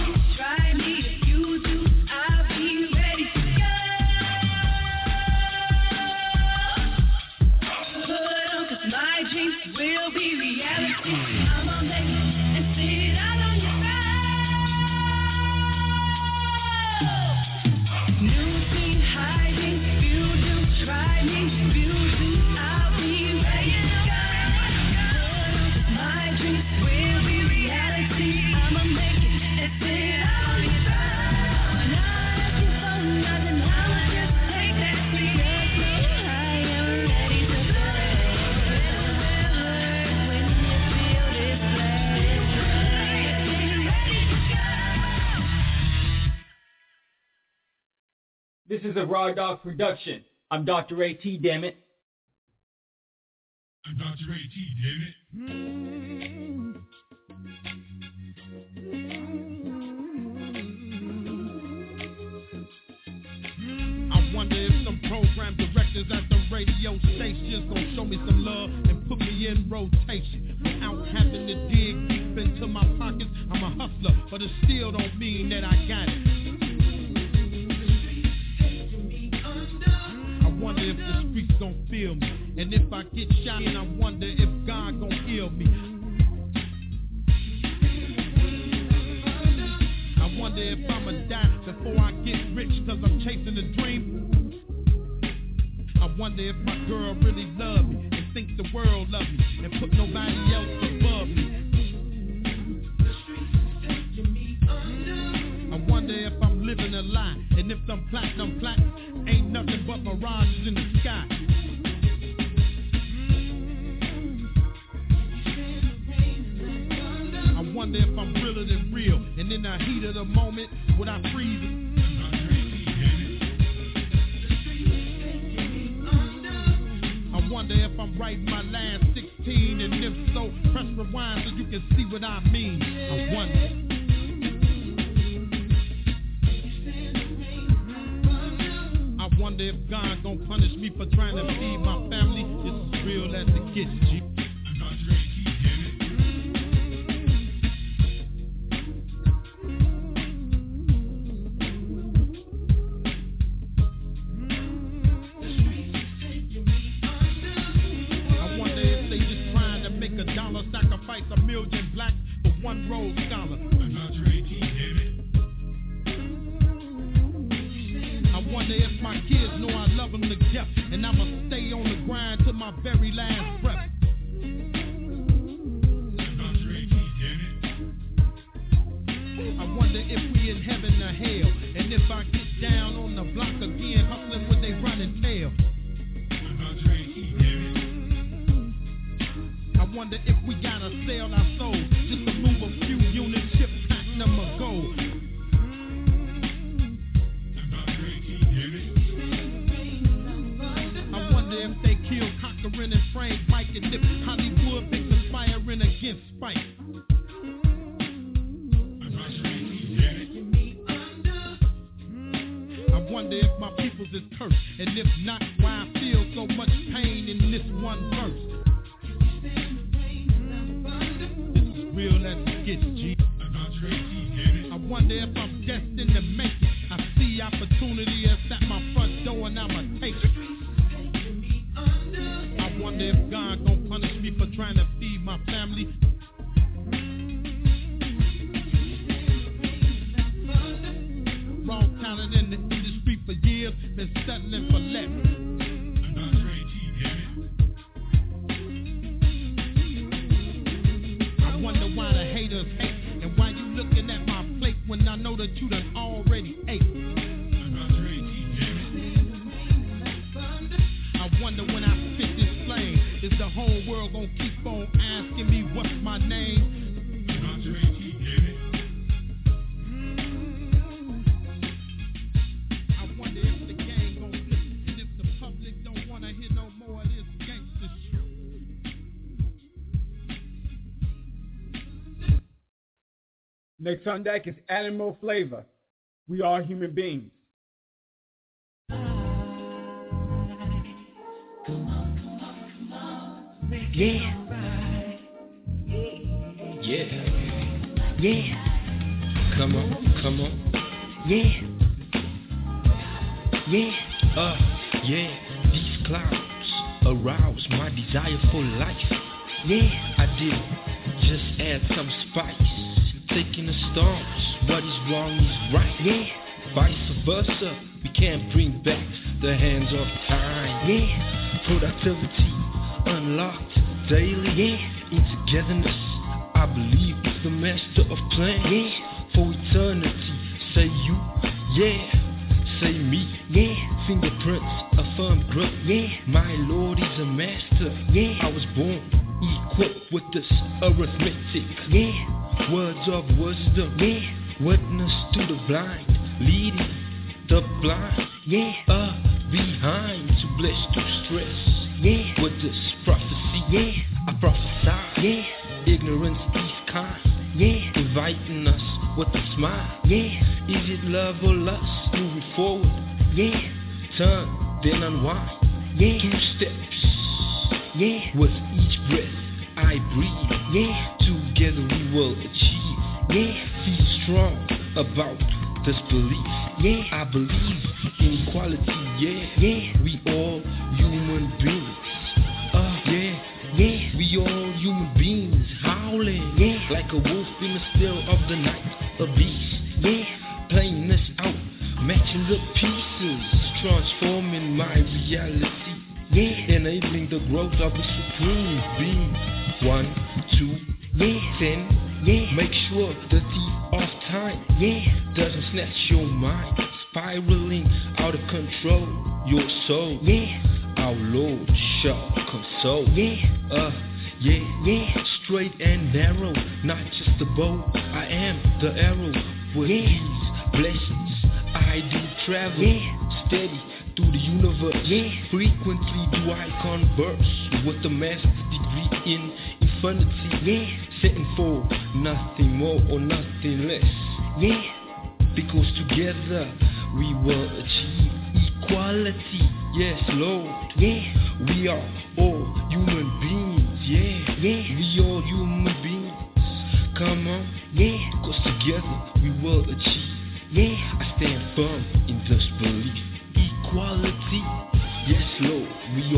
This is a Raw Dog production. I'm Dr. A.T., damn it. I'm Dr. A.T., damn it. I wonder if some program directors at the radio stations gonna show me some love and put me in rotation without having to dig deep into my pockets. I'm a hustler, but it still don't mean that I got it. I wonder if the streets gon' feel me, and if I get shot, and I wonder if God gon' heal me. I wonder if I'ma die before I get rich, cause I'm chasing a dream. I wonder if my girl really love me and think the world love me and put nobody else above me. I wonder if I'm living a lie, and if I'm platinum ain't nothing but mirages in the sky. I wonder if I'm realer than real, and in the heat of the moment, would I freeze it? I wonder if I'm writing my last 16, and if so, press rewind so you can see what I mean. I wonder. I wonder if God gon' punish me for trying to feed my family. This is real as it gets, G. Sacrifice a million blacks for one Rhodes Scholar. I wonder if my kids know I love them to death, and I'ma stay on the grind till my very last breath. I wonder if we in heaven or hell, and if I get down on the block again, hustling with they running tail. I wonder if we gotta sell our souls just to move a few units, ship platinum or gold. I wonder if they kill Cochran and Frank Mike, and if Hollywood makes conspiring against Spike. I wonder if my peoples is cursed, and if not, why I feel so much pain in this one verse. Real as it gets, G. I wonder if I'm destined to make it. I see opportunity that's at my front door and I'ma take it. I wonder if God gon' punish me for trying to feed my family. Raw talent in the industry for years, been settling for less. I wonder why the haters hate, and why you looking at my plate when I know that you done already ate. I wonder when I spit this flame, is the whole world gonna keep on asking me what's my name? I wonder if the game gon' flip, and if the public don't wanna hear no more of this gangster shit. Next on deck is Animal Flavor. We are human beings. Yeah. Yeah. Yeah. Come on. Yeah. Yeah. Yeah. These clouds arouse my desire for life. Yeah. I did just add some spice. Taking the storms, what is wrong is right. Yeah. Vice versa, we can't bring back the hands of time. Yeah. Productivity unlocked daily. Yeah. In togetherness, I believe it's the master of plan. Yeah. For eternity, say you, yeah. Say me, yeah. Fingerprints, a firm grip. Yeah. My Lord is a master. Yeah. I was born equipped with this arithmetic. Yeah. Words of wisdom, yeah. Witness to the blind, leading the blind, behind to bless to stress. With this prophecy, I prophesy. Ignorance is kind, inviting us with a smile. Is it love or lust? Moving forward, turn, then unwind. 2 steps, with each breath I breathe. Together we will achieve. Feel strong about this belief. I believe in equality. We all human beings. We all human beings howling like a wolf in the still of the night. A beast, playing us out, matching the pieces, transforming my reality, enabling the growth of the supreme being. 1, 2, 10. Make sure the thief of time doesn't snatch your mind, spiraling out of control. Your soul, our Lord shall console. Straight and narrow, not just a bow. I am the arrow. With these blessings, I do travel steady through the universe. Frequently do I converse with the master's degree in infinity, setting for nothing more or nothing less. Because together we will achieve equality. Yes, Lord. We are all human beings. We all human beings. Come on. Because together we will achieve. I stand firm in this belief. Equality. Yes, Lord.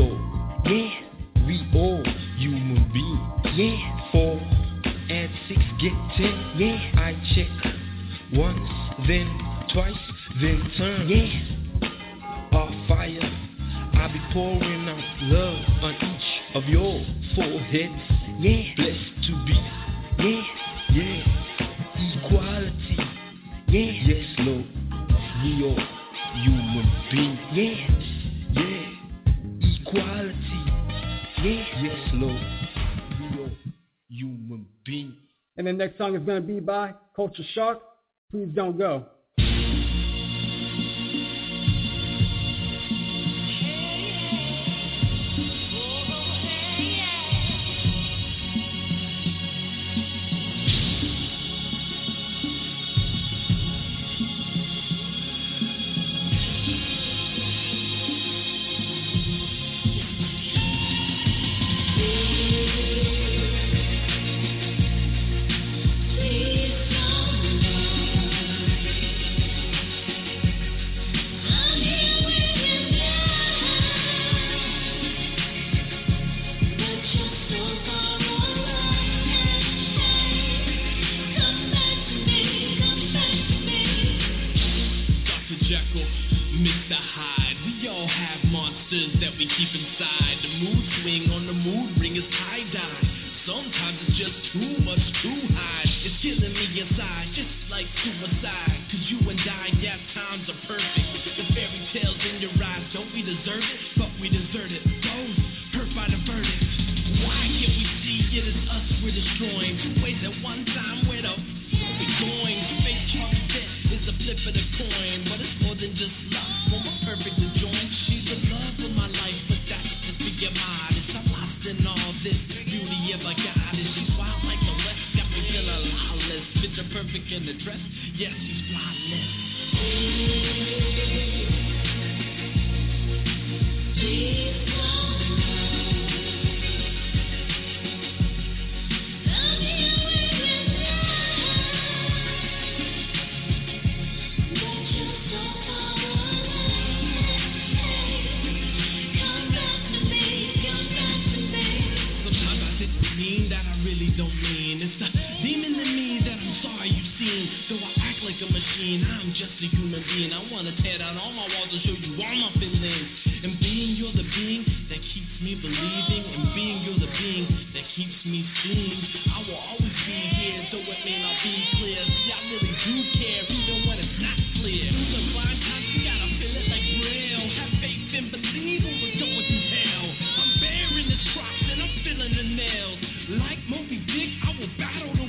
We all human beings. 4 and 6 get 10. I check once, then twice, then turn. Our fire, I'll be pouring out love on each of your foreheads. Blessed to be, equality. Yes, Lord, we all human beings. Equality. Yes, Lord, we all human beings. And the next song is going to be by Culture Shock. Please don't go.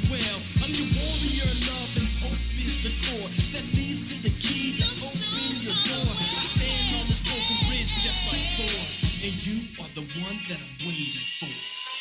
That leads to the key, open your are the one that I'm waiting for.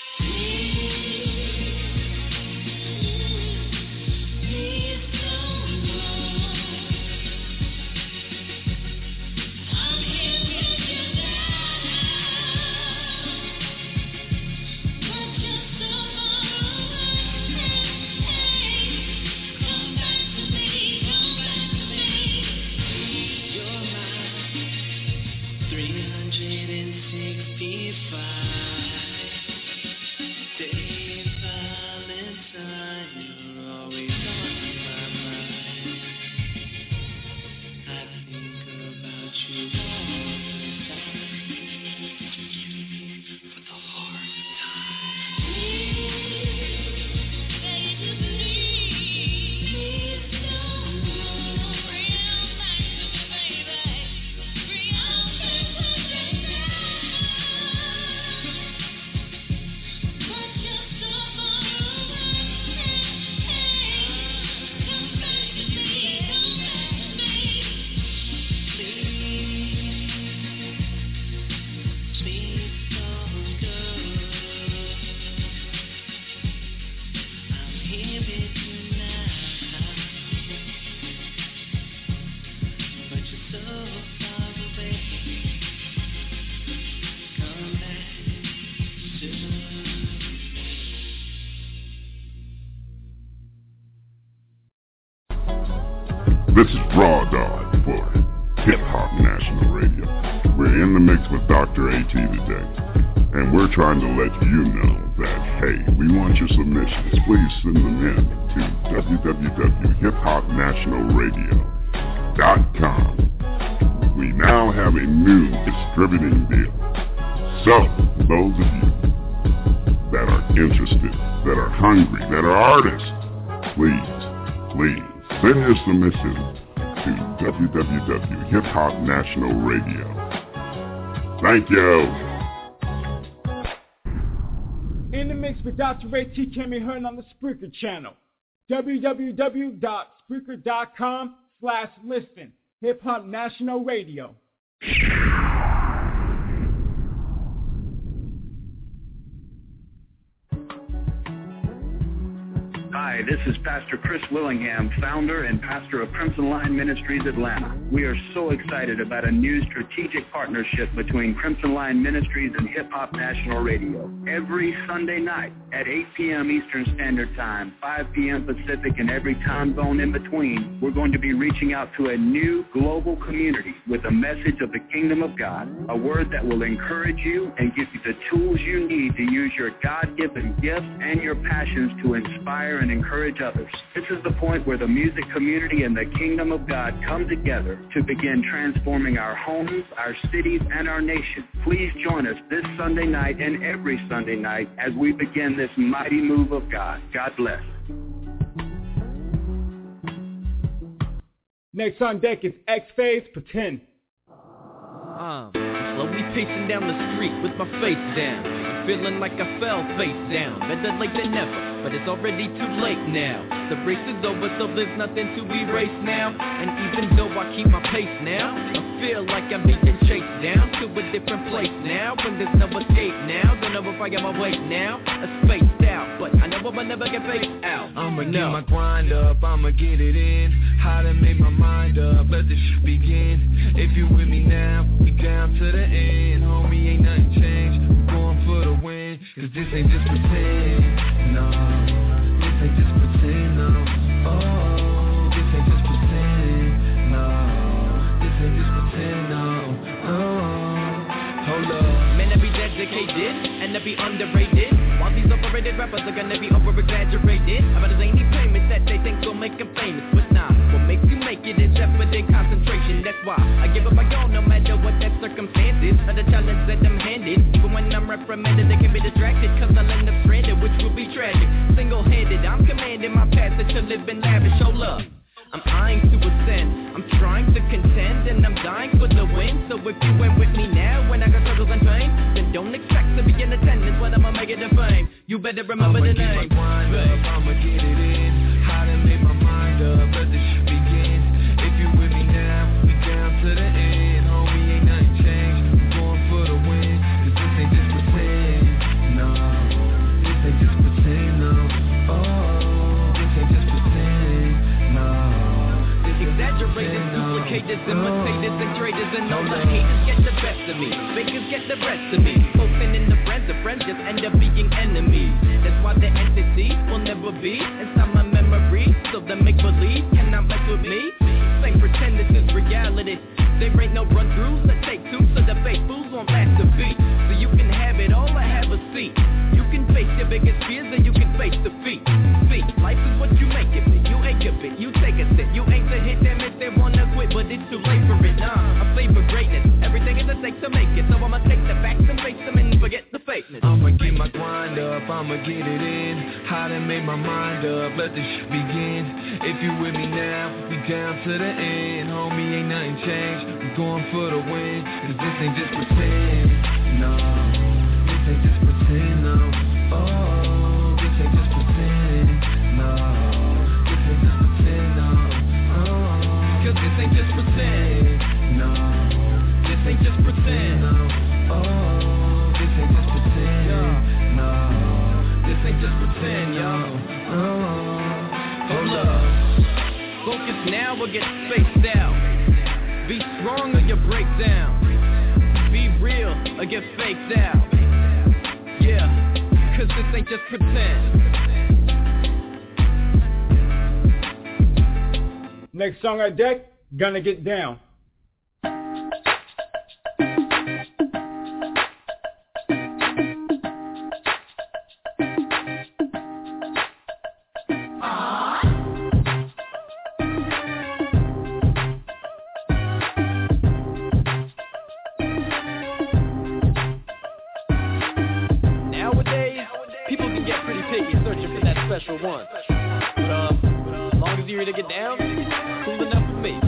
This is Raw Dog for Hip Hop National Radio. We're in the mix with Dr. AT today, and we're trying to let you know that, hey, we want your submissions. Please send them in to www.hiphopnationalradio.com. We now have a new distributing deal. So, those of you that are interested, that are hungry, that are artists, please send your submission to www.hiphopnationalradio. Thank you. In the mix with Dr. Ray T can be heard on the Spreaker channel. www.spreaker.com/listen. Hip Hop National Radio. Hi, this is Pastor Chris Willingham, founder and pastor of Crimson Line Ministries Atlanta. We are so excited about a new strategic partnership between Crimson Line Ministries and Hip Hop National Radio. Every Sunday night at 8 p.m. Eastern Standard Time, 5 p.m. Pacific, and every time zone in between, we're going to be reaching out to a new global community with a message of the kingdom of God, a word that will encourage you and give you the tools you need to use your God-given gifts and your passions to inspire and encourage others. This is the point where the music community and the kingdom of God come together to begin transforming our homes, our cities, and our nation. Please join us this Sunday night and every Sunday night as we begin this mighty move of God. God bless. Next on deck is X-Phase Pretend. Slowly pacing down the street with my face down. I'm feeling like I fell face down. Better late than never, but it's already too late now. The race is over, so there's nothing to erase now. And even though I keep my pace now, I feel like I'm being chased down to a different place now. When there's no escape now, don't know if I got my weight now. I'm spaced out, but I know I'll never get phased out. I'ma get my grind up, I'ma get it in. How to make my mind up, let this shit begin. If you with me now, we down to the end. Homie, ain't nothing changed, we're going for the win. Cause this ain't just pretend, no. This ain't just pretend, no. Oh, this ain't just pretend, no. This ain't just pretend, no. Hold up. Man, I be dedicated and I be underrated. While these overrated rappers are gonna be over-exaggerated about the zany payments that they think will make them famous. But nah, what makes you make it is effort and concentration. That's why I give up my all no matter what that circumstances or the challenge that I'm handed. Even when I'm reprimanded, they can be distracted cause I'll end up stranded, which will be tragic. Single-handed, I'm commanding my passage to live in lavish. Hold up, I'm eyeing to ascend. I'm trying to contend and I'm dying for the win. So if you ain't with me now when I got struggles and pain, then don't expect to be in attendance when I'ma make it a fame. You better remember the name. I'ma get it in. How to make my mind up, let this shit begin. If you with me now, we down to the end. Homie, ain't nothing changed, we're going for the win. Cause this ain't greatest and all the haters get the best of me. Fakers get the rest of me. Posting in the friends just end up being enemies. That's why the entity will never be inside my memory. So the make-believe cannot mess with me. Same pretend this is reality. There ain't no run-throughs, I take two, so the fake fools won't last a beat. So you can have it all or have a seat. You can face your biggest fears and you can face defeat. See, life is what you make it, but you ain't give it. You take a sip, you ain't to hit them if they wanna quit, but it's too late for it. Nah, I flavor greatness. Everything is a take to make it, so I'ma take the facts and face them and forget the fakeness. I'ma get my grind up, I'ma get it in. How to make my mind up, let this shit begin. If you with me now, we down to the end. Homie, ain't nothing changed, we going for the win. Cause this ain't just pretend, no. This ain't just pretend, no. Oh, this ain't just pretend, no. This ain't just pretend, no. Oh, cause this ain't just pretend, no. This ain't just pretend, no. Oh, this ain't just pretend, no. This ain't just pretend, yo. Hold up. Focus now or get spaced out. Be strong or you break down. Be real or get faked out. Yeah, cause this ain't just pretend. Next song on deck, Gonna Get Down. One. But as long as you're here to get down, cool enough for me.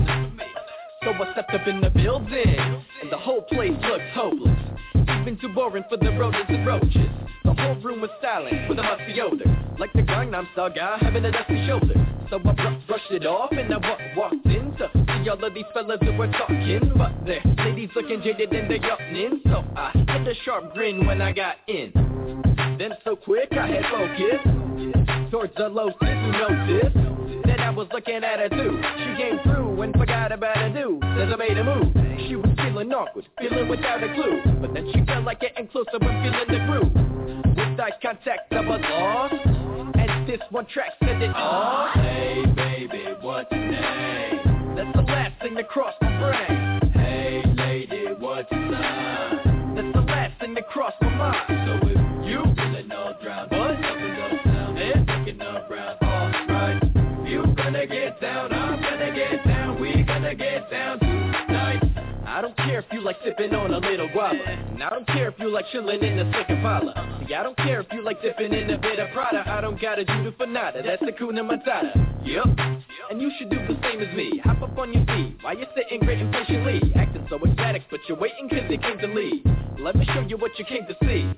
So I stepped up in the building, and the whole place looked hopeless. Even too boring for the rodents and roaches. The whole room was silent with a musty odor, like the Gangnam Style guy having a dusty shoulder. So I brushed it off and I walked in to see all of these fellas that were talking, but their ladies looking jaded and they're yawning. So I had a sharp grin when I got in. Then so quick I had focus towards the low sis who noticed that I was looking at her too. She came through and forgot about her dude as I made a move. She was feeling awkward, feeling without a clue, but then she felt like getting closer and feeling the groove. With eye contact I was lost, and this one track said it all. Hey baby, what's your name? That's the last thing that crossed my brain. Hey lady, what's your sign? That's the last thing that crossed my mind. So if you feeling all drowned, what's up in those sound and looking around, alright. You gonna get down, I'm gonna get down, we gonna get down tonight. I don't care if you like sipping on a little guava, and I don't care if you like chilling in the sick Impala. See, I don't care if you like dipping in a bit of Prada. I don't gotta do the fanata, that's the Kuna Matata. Yep, and you should do the same as me. Hop up on your feet while you're sitting great impatiently, acting so ecstatic, but you're waiting cause you came to leave. Let me show you what you came to see.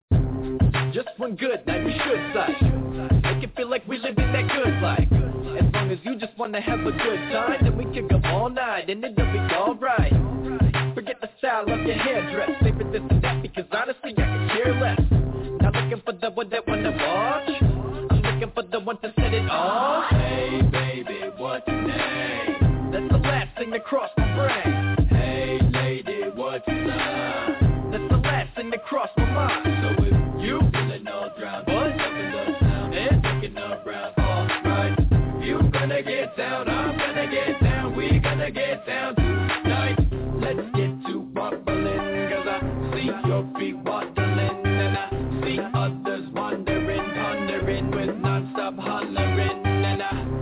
Just one good night we should sight, make it feel like we live in that good life. As long as you just wanna have a good time, then we can go all night and it'll be alright. Forget the style of your hairdress, maybe this and that, because honestly I can care less. Not looking for the one that wanna watch, I'm looking for the one to set it off. Hey baby, what's your name? That's the last thing that crossed my brain. Hey lady, what's your sign? That's the last thing that crossed my mind. So if you feeling all drowned, what's up in the sound and looking around, alright. You gonna get down, I'm gonna get down, we gonna get down tonight. Let's get to bubbling, cause I see your feet waddling, and I see others wandering, pondering with non-stop hollering, and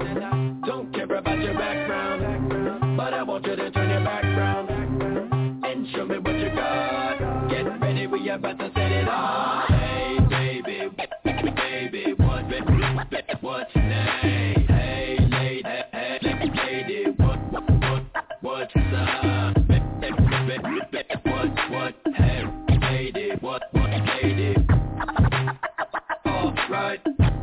I don't care about your background, but I want you to turn your background and show me what you got. Get ready, we about to set it off. Hey baby, baby, what's your name? Hey lady, what's your sign? What, hey lady, what, lady? Alright,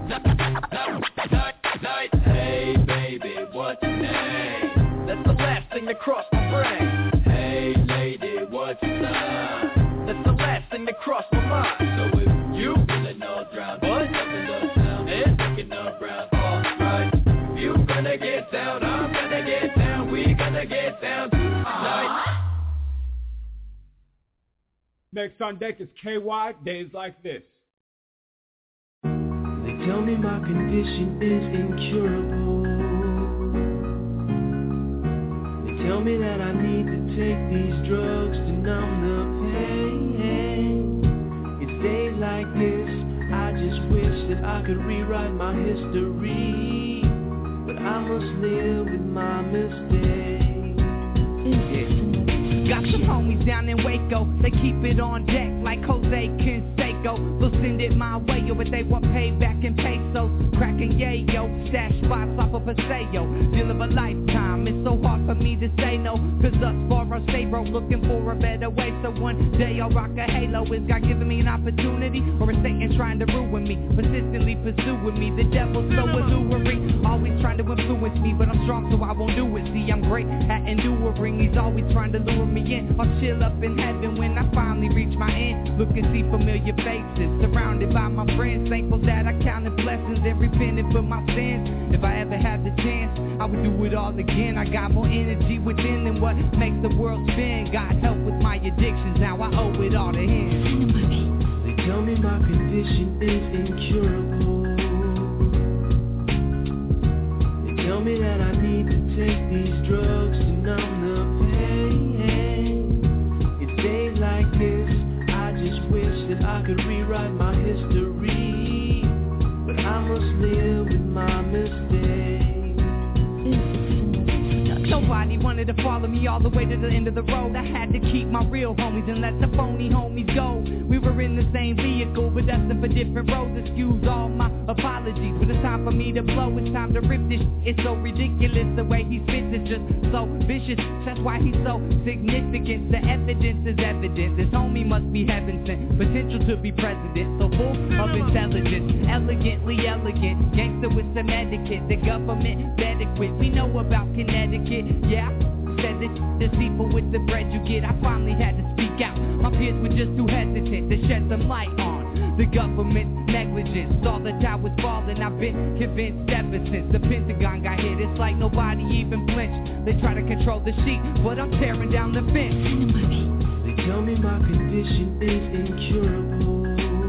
night, hey baby, what's your name? That's the last thing that crossed my brain. Hey lady, what's your sign? That's the last thing that crossed my mind. So if you feeling all drowned, what's up in the sound and looking around, alright. You gonna get down, I'm gonna get down, we gonna get down tonight. Next on deck is KY, Days Like This. They tell me my condition is incurable. They tell me that I need to take these drugs to numb the pain. It's days like this, I just wish that I could rewrite my history, but I must live with my mistakes. Got some homies down in Waco, they keep it on deck like Jose Canseco. They'll send it my way, yo, but they want payback in pesos. Cracking yayo, stash spots off of Paseo. Deal of a lifetime, it's so hard for me to say no, cause thus far I stay broke, looking for a better way. So one day I'll rock a halo. Is God giving me an opportunity, or is Satan trying to ruin me? Persistently pursuing me, the devil's so alluring, always trying to influence me, but I'm strong so I won't do it. See, I'm great at enduring, he's always trying to lure me in. I'll chill up in heaven when I finally reach my end. Look and see familiar faces, surrounded by my friends. Thankful that I counted blessings and repented for my sins. If I ever had the chance, I would do it all again. I got more energy within than what makes the world spin. God help with my addictions, now I owe it all to him. They tell me my condition is incurable. They tell me that I need to take these drugs to numb the pain. It's days like this, I just wish that I could rewrite my history, but I must live with my mistakes. Nobody wanted to follow me all the way to the end of the road. I had to keep my real homies and let the phony homies go. We were in the same vehicle, but destined for different roads. Excuse all my apologies, but it's time for me to blow. It's time to rip this. It's so ridiculous the way he spits. It's just so vicious. That's why he's so significant. The evidence is evident. This homie must be heaven sent. Potential to be president, so full of intelligence. Elegantly elegant. Gangster with some etiquette. The government better quit. We know about Connecticut. Yeah, said it's deceitful with the bread you get. I finally had to speak out. My peers were just too hesitant to shed some light on the government's negligence. Saw the towers falling, I've been convinced ever since the Pentagon got hit. It's like nobody even flinched. They try to control the sheep, but I'm tearing down the fence. They tell me my condition is incurable.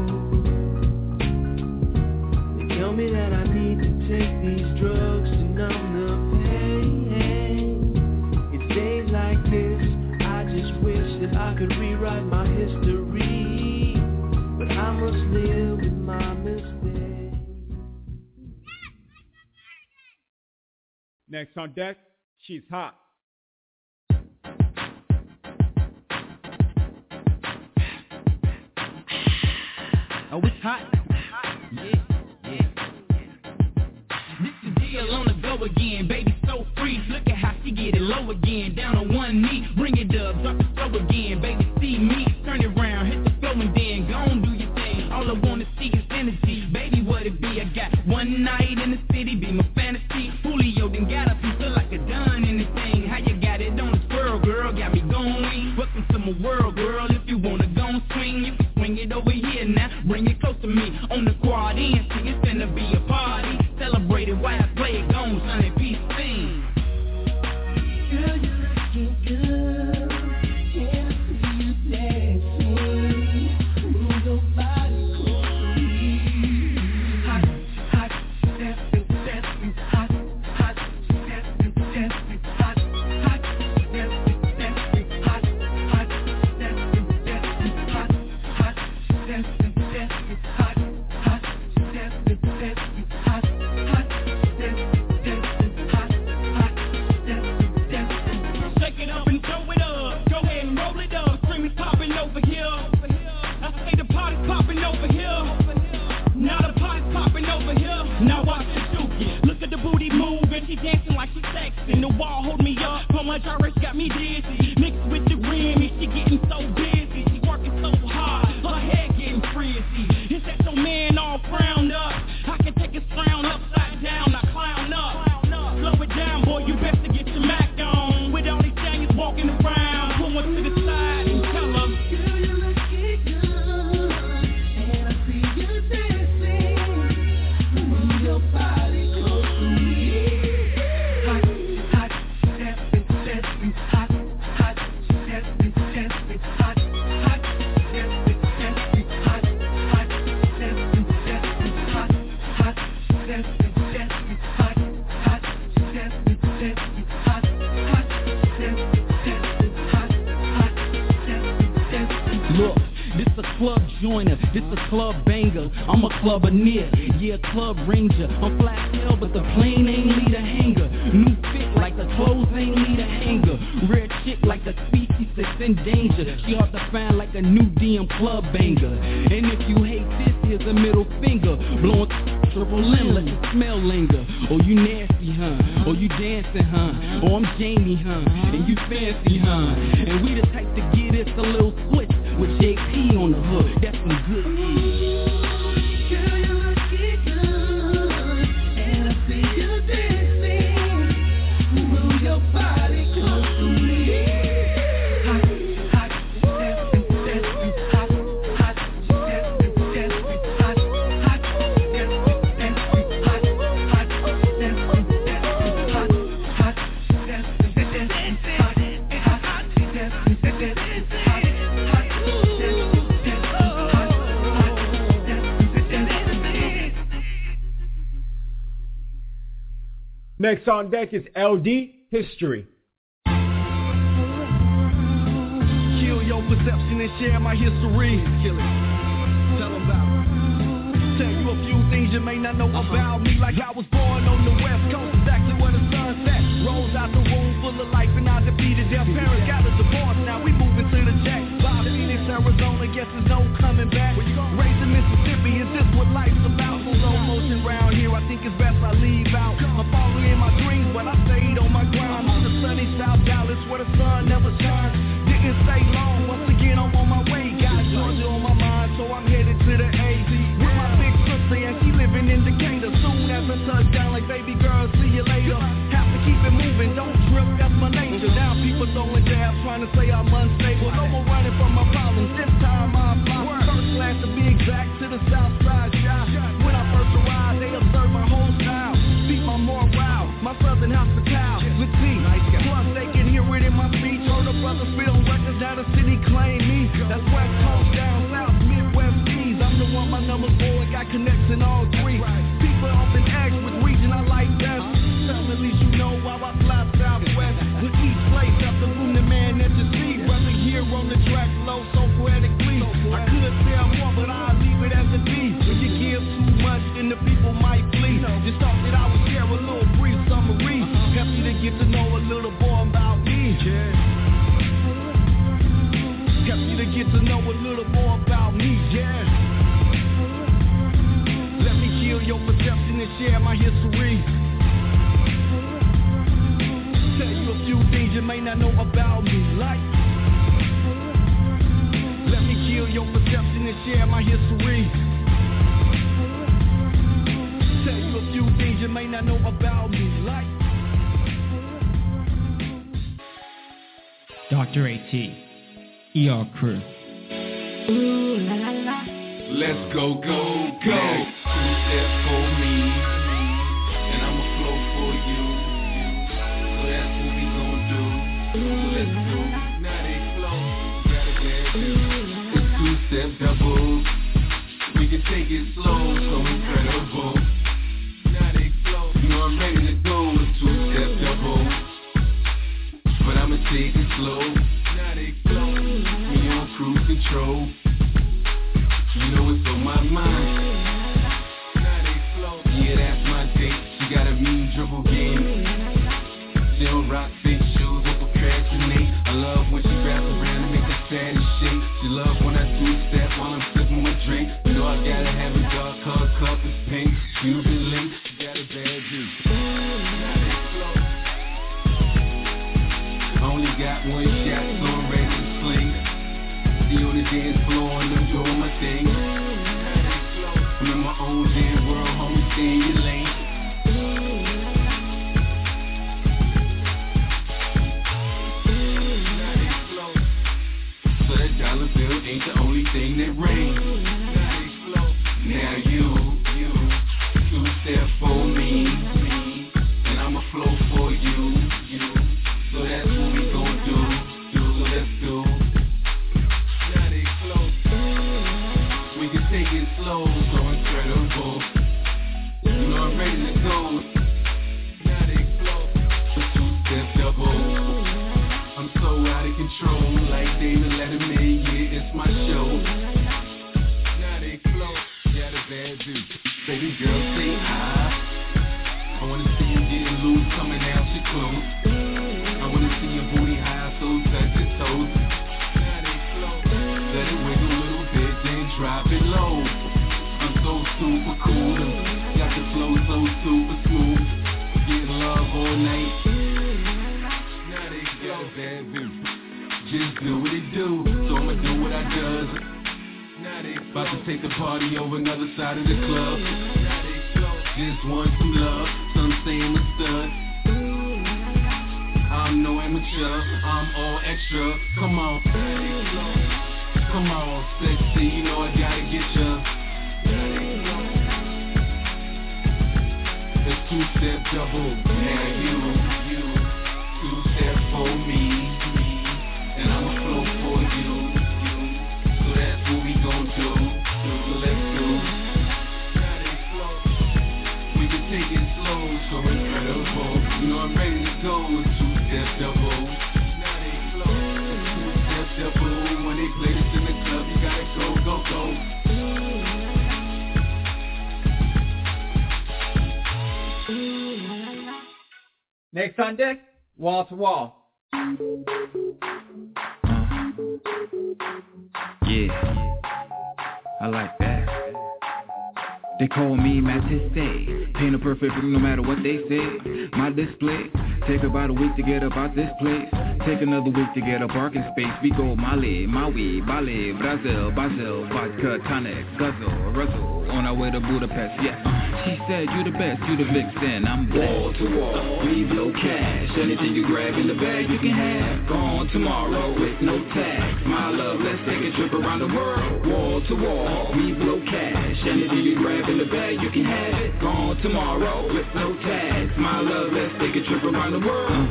They tell me that I need to take these drugs to numb the pain. Days like this, I just wish that I could rewrite my history, but I must live with my mistakes. Next on deck, She's Hot. Oh, it's hot. Yeah. This is Jill on the go again, baby so free. Look at how she get it low again, down on one knee. Bring it up, drop it slow again, baby see me. Turn it around, hit the flow and then go on do your thing. All I wanna see is energy, baby what it be? I got one night in the city, be my fantasy. Julio then got up, you feel like a done in this thing. How you got it on the swirl, girl, got me going. Welcome to my world, girl, if you wanna go and swing, you can swing it over here now. Bring it close to me, on the quad end, see it's finna be a party. Celebrate it while I play it, gone, son, and peace thing. Girl, you're looking good, and I see you dancing. Move your body close to me. Hot, hot, dancing, dancing, hot, hot, dancing, dancing, hot, hot, dancing, dancing, hot, hot, dancing, dancing, hot, hot, dancing, dancing, hot, hot, dancing, dancing, hot. Shake it up and throw it up. Go ahead and roll it up. Screaming popping over here. I say the party's popping over here. Now the party's popping over here. Now watch it dookie. Look at the booty move and she dancing like she sexy. The wall hold me up. So much RS got me dizzy. Mixed with the Remy, she getting so busy. She working so hard. Her head getting frizzy. It's that your man all frowned up. I can take his frown upside down. Now clown up. Slow it down, boy. You best to get your Mac on. With all these things walking around. Pull one to the side and tell them. Girl, you're looking good, and I see you dancing. Move your body close to me. Hot, hot, dancing, dancing, hot, hot. club joiner, this a club banger. I'm a clubber near, yeah, club ranger. I'm flat hell, but the plane ain't need a hanger. New fit like the clothes ain't need a hanger. Rare chick like the species that's in danger. She hard to find like a new DM club banger. And if you hate this, here's a middle finger. Blowing triple M, let the smell linger. Oh, you nasty, huh? Oh, you dancing, huh? Oh, I'm Jamie, huh? And you fancy, huh? And we the type to get it a little switch with JP on the hook. That's some good shit. Girl, you looking good, and I see you dancing. Move your body close to me. Hot, dancing, hot, dancing, hot, dancing, Next on deck is LD History. Kill your perception and share my history. Kill it. Tell them about it. Tell you a few things you may not know about me. Like I was born on the West Coast, exactly where the sun set. Rose out the womb full of life and I defeated their parents. Got a divorce, now we moving to the Jack. By Phoenix, Arizona, guess there's no coming back. Raised in Mississippi, is this what life's about? Slow motion round here, I think it's best I leave out. I'm falling in my dreams, but I stayed on my grind. On the sunny South Dallas, where the sun never shines. Didn't stay long, once again I'm on my way. Got Georgia on my mind, so I'm headed to the A. With my big sister, and she living in Decatur. Soon as I touch down, like baby girl, see you later. Have to keep it moving, don't trip, that's my nature. Now people throwing jabs, trying to say I'm unstable. No more running from my problems, this time I fly. First class to be exact, to the south side shop. When I first arrived, they observed my whole style. Beat my morale, my southern hospitality. Plus they can hear it in my speech. Heard a brother spit on records, now the city claim me. That's West Coast, down south, Midwest East. I'm the one, my number's 4, got connects in all three. People often ask which region I like best. Tell at least you know why I fly southwest. With each place, after boom the man that you see. Brother here on the track, low, so poetically. I could tell more, but I'll leave it as it be. When you give too much, then the people might flee. Just thought that I would share a little brief summary. Happy to get to know a little more about me. Happy to get to know a little more about me, yeah. Let me kill your perception and share my history. Tell you a few things you may not know about me, like. Let me kill your perception and share my history. Tell you a few things you may not know about me, like. Dr. AT, ER Crew. Ooh, la la la. Let's go, go, go. Two steps for me, and I'ma flow for you. So that's what we gon' do. So let's go. Now they flow. Got a bad deal. It's two-step doubles. We can take it slow, so incredible. Now they flow. You know I'm ready to go. It's two-step doubles. But I'ma take it slow. Now they flow. We on cruise control. You know it's on my mind. Now they flow. Yeah, that's my date. She got a mean dribble game. She don't rock fake shoes or procrastinate. I love when she wraps around and make the fatty shake. She love when I do step while I'm sipping my drink. You know I gotta have a dark color cup is pink. You've been late. She got a bad juice. Now they flow. Only got one shot, so I'm ready to sling. See on the dance floor and I'm doing my thing. I'm in my own damn world, homie, stay in your lane. So that dollar bill ain't the only thing that rains. Now you, two-step for me, and I'ma flow for you. So that's what we gon' do. So let's go. Now they flow. We can take it slow, so incredible. You know I'm ready to go. Now they flow. Two-step double. I'm so out of control, like David Letterman. Yeah, it's my show. Baby girl, say hi. I wanna see you getting loose, coming out your clothes. I wanna see your booty high, so touch your toes. Let it wiggle a little bit, then drop it low. I'm so super cool, got the flow so super smooth. Getting love all night. Now they got a bad bitch. Just do what it do, so I'ma do what I does. Now they about to take the party over another side of the club. Just want some love, some say I'm a stud. I'm no amateur, I'm all extra. Come on, come on, sexy, you know I gotta get ya. It's two-step double, now you, two-step for me, and I'ma flow for you. So that's what we gon' do. So let's go. We can take it slow, so incredible. You know I'm ready to go. Two-step double. Two-step double. When they play this in the club, you gotta go, go, go. Next on deck, Wall to Wall. Yeah, I like that. They call me Matisse, paint a perfect no matter what they say. My display, take about a week to get about this place. Take another week to get a parking space. We go Mali, Maui, Bali, Brazil, vodka, tonic, guzzle, ruzzle. On our way to Budapest, yeah. She said, you the best, you the vixen. I'm wall to wall, we blow cash. Anything you grab in the bag you can have. Gone tomorrow with no tax. My love, let's take a trip around the world. Wall to wall, we blow cash. Anything you grab in the bag you can have it. Gone tomorrow with no tax. My love, let's take a trip around the world.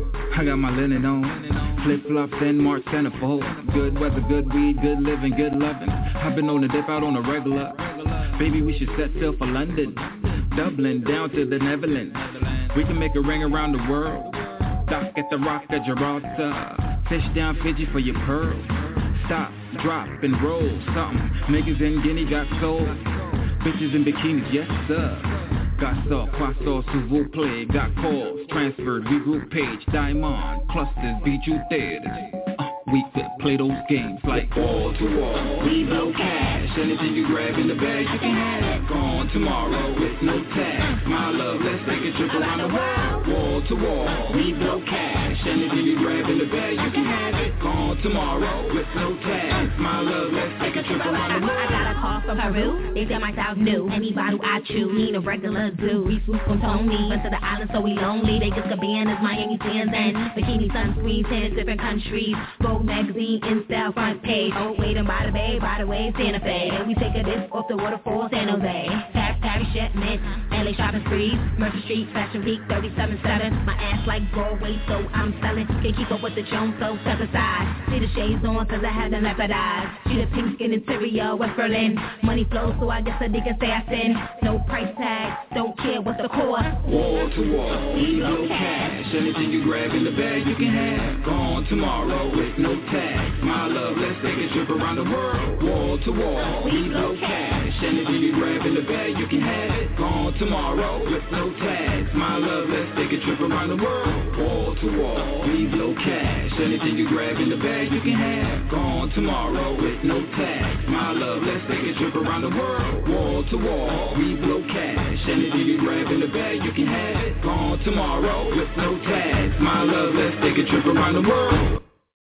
I got my linen on, flip-flops and March centerfold. Good weather, good weed, good living, good loving. I've been on the dip out on the regular. Baby, we should set sail for London, Dublin, down to the Netherlands. We can make a ring around the world. Dock at the Rock at Gibraltar. Fish down Fiji for your pearls. Stop, drop, and roll something. Niggas in Guinea got soul. Bitches in bikinis, yes sir. Got saw, croissant, s'il vous plaît. Got calls, transferred, regroup page. Diamond, clusters, bijou theaters. We could play those games like wall to wall. We blow cash. Anything you grab in the bag you can have. Gone tomorrow with no tax. My love, let's take a trip around the world. Wall to wall. We blow cash. Anything you grab in the bag you can have it. Gone tomorrow with no tax. My love, let's take a trip around the world. I got a call from Peru. They said my style's new. Any bottle I chew, need a regular zoo. We swoop from Tony, went to the island so we lonely. They just cabanas, Miami sands and bikini sunscreens, 10 different countries. Vogue magazine, in style front page. Oh, waiting by the bay, by the way, Santa Fe. And we take a dip off the waterfall, San Jose. Paris, Shetland, LA shopping sprees. Mercer Street, Fashion Week, 37.7. My ass like Broadway, so I'm selling. Can't keep up with the Jones, so step aside. See the shades on, cause I had them leopard eyes. See the pink skin interior, West Berlin. Money flows, so I guess a nigga say I sin. No price tag, don't care what's the cost. Wall to wall, we blow cash. Anything you grab in the bag you can have. Gone tomorrow with no tax. My love, let's take a trip around the world. Wall to wall, we blow cash. Anything you grab in the bag you can have it. Gone tomorrow with no tax. My love, let's take a trip around the world. Wall to wall, we blow cash. Anything you grab in the bag you can have. Gone tomorrow with no tax. My love, let's take a trip around the world. Wall to wall, we blow cash. Anything you grab in the bag you can have it. Gone tomorrow with no tax. My love, let's take a trip around the world.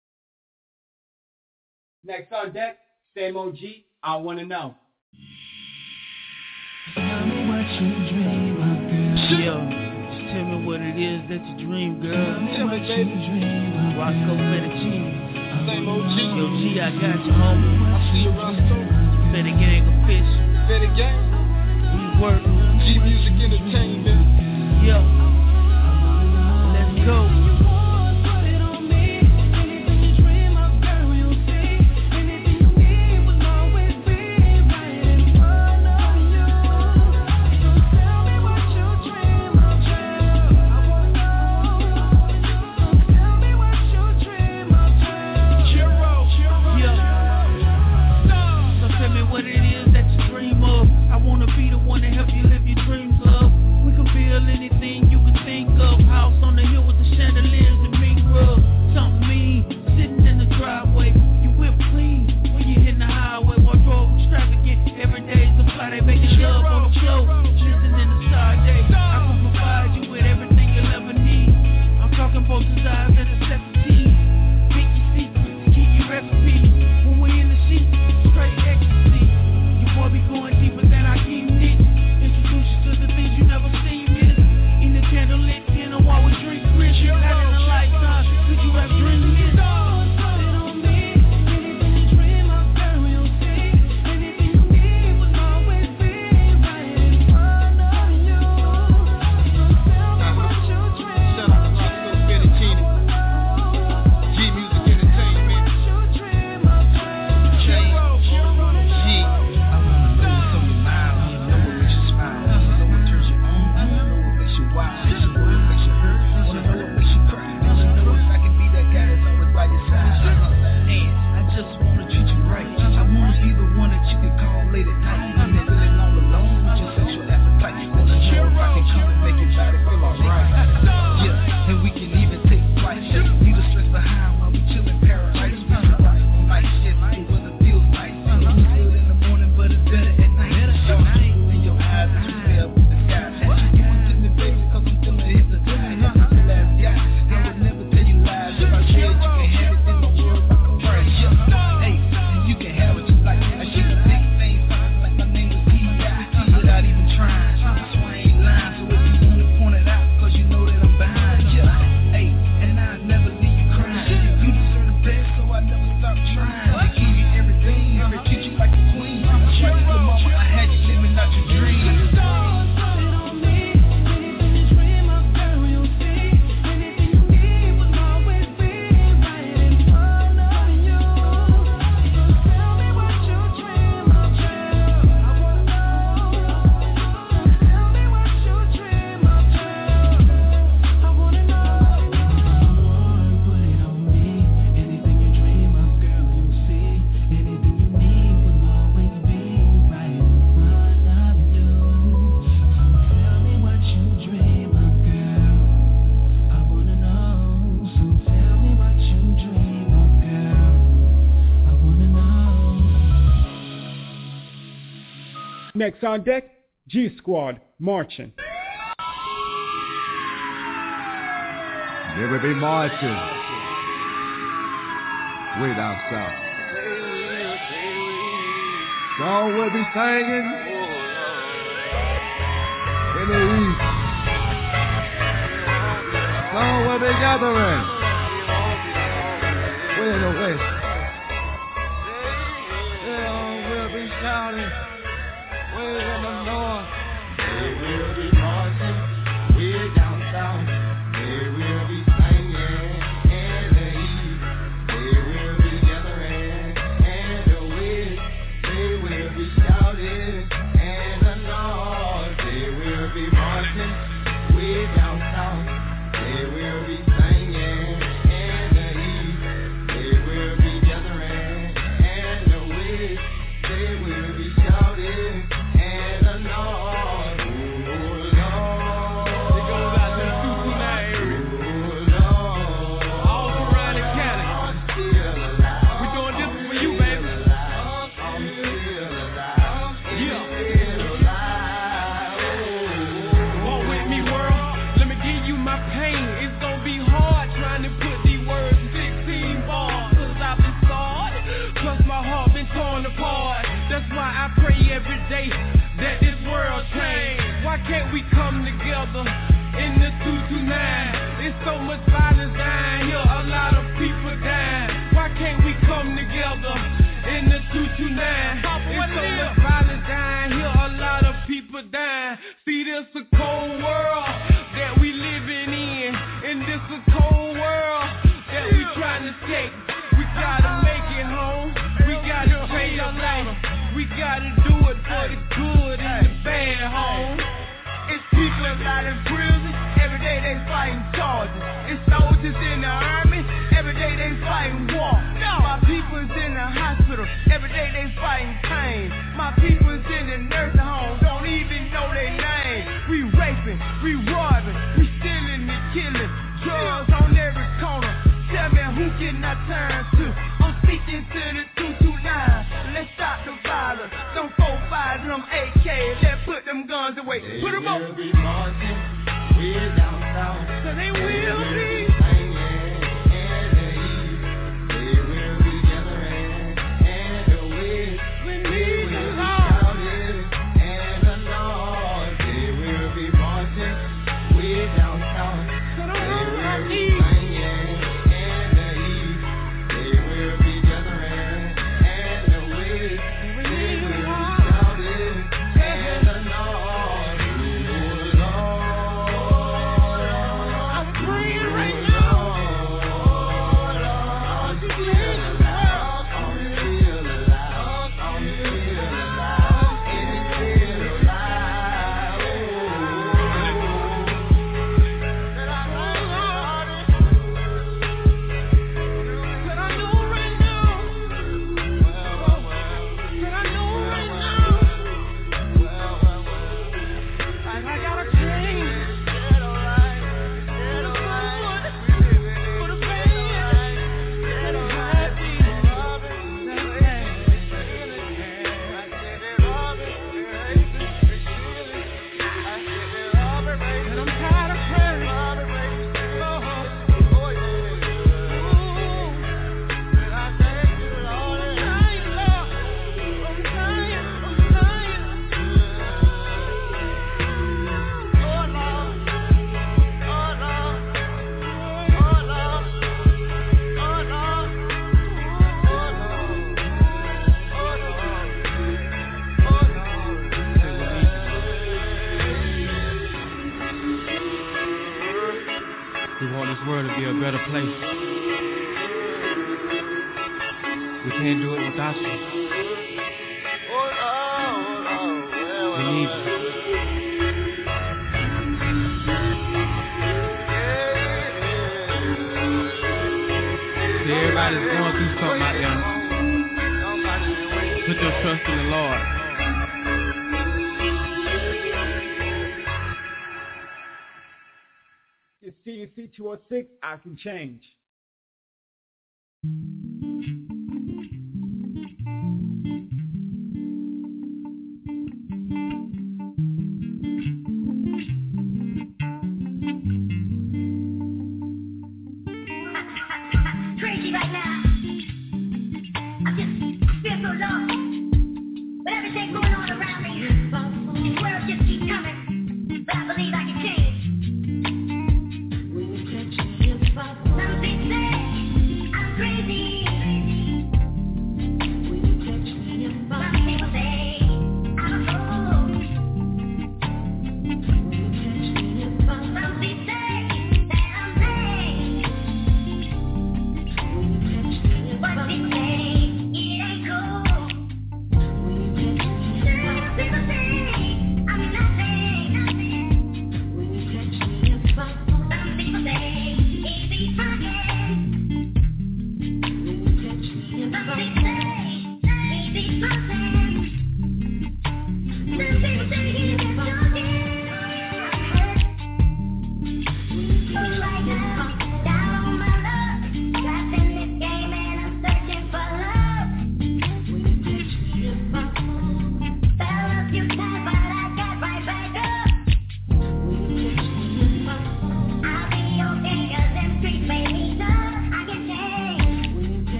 Next on deck, same OG, I Wanna Know. Tell me what you dream of, girl. Yo, just tell me what it is that you dream, girl. Tell me, baby. Roscoe Fettuccine. Same OG. Yo, G, I got you, homie. I see you, Roscoe. Fetty gang of fish. Fetty gang. We work. G Music Entertainment. Yo, let's go. What it is that you dream of. I wanna be the one to Next on deck, G Squad marching. They will be marching way down south. Song will be singing in the east. Song will be gathering way in the west. Song will be shouting way in the north. They will be marching way down south. They will be singing in the east. They will be gathering in the west. They will be shouting in the north. They will be marching way down south. They will be singing in the east. They will be gathering in the west. They will be shouting in the north. Oh Lord, it goes out to the Tucson area. All around the county. We're doing this for you, baby. Yeah. Walk with me, world. Let me give you my pain. It's gonna be hard trying to put these words in 16 bars. Cause I've been scarred, plus my heart been torn apart. That's why I pray every day that this world change. Why can't we come together in the 229? It's so much violence down here, a lot of people dying. Why can't we come together in the 229? It's so much violence down here, a lot of people dying. See, this a cold world that we living in, and this a cold world that we trying to take. We gotta make it home, we gotta change our life, we gotta do it for the good and the bad, home. It's people out in prison, every day they fighting charges. It's soldiers in the army, every day they fighting war. My people's in the hospital, every day they fighting pain. My people's in the nursing home, don't even know their name. We raping, we robbing, we stealing and killing, drugs on every corner. Tell me who can I turn to? I'm speaking to the 229. Let's stop the violence. Them 4-5, them AK, let's put them guns away. Put them up. They will be marching way down south. So they will be singing in the east. They will be gathering in the west. We need the Lord. In the north. They will be marching way down south. So they will be singing in the east. They will be gathering in the west. They will be shouting in the north. I'm praying right now. We want this world to be a better place. We can't do it without you. We need you. See, everybody's going through something out there. Put your trust in the Lord. It's CEC 206, I Can Change.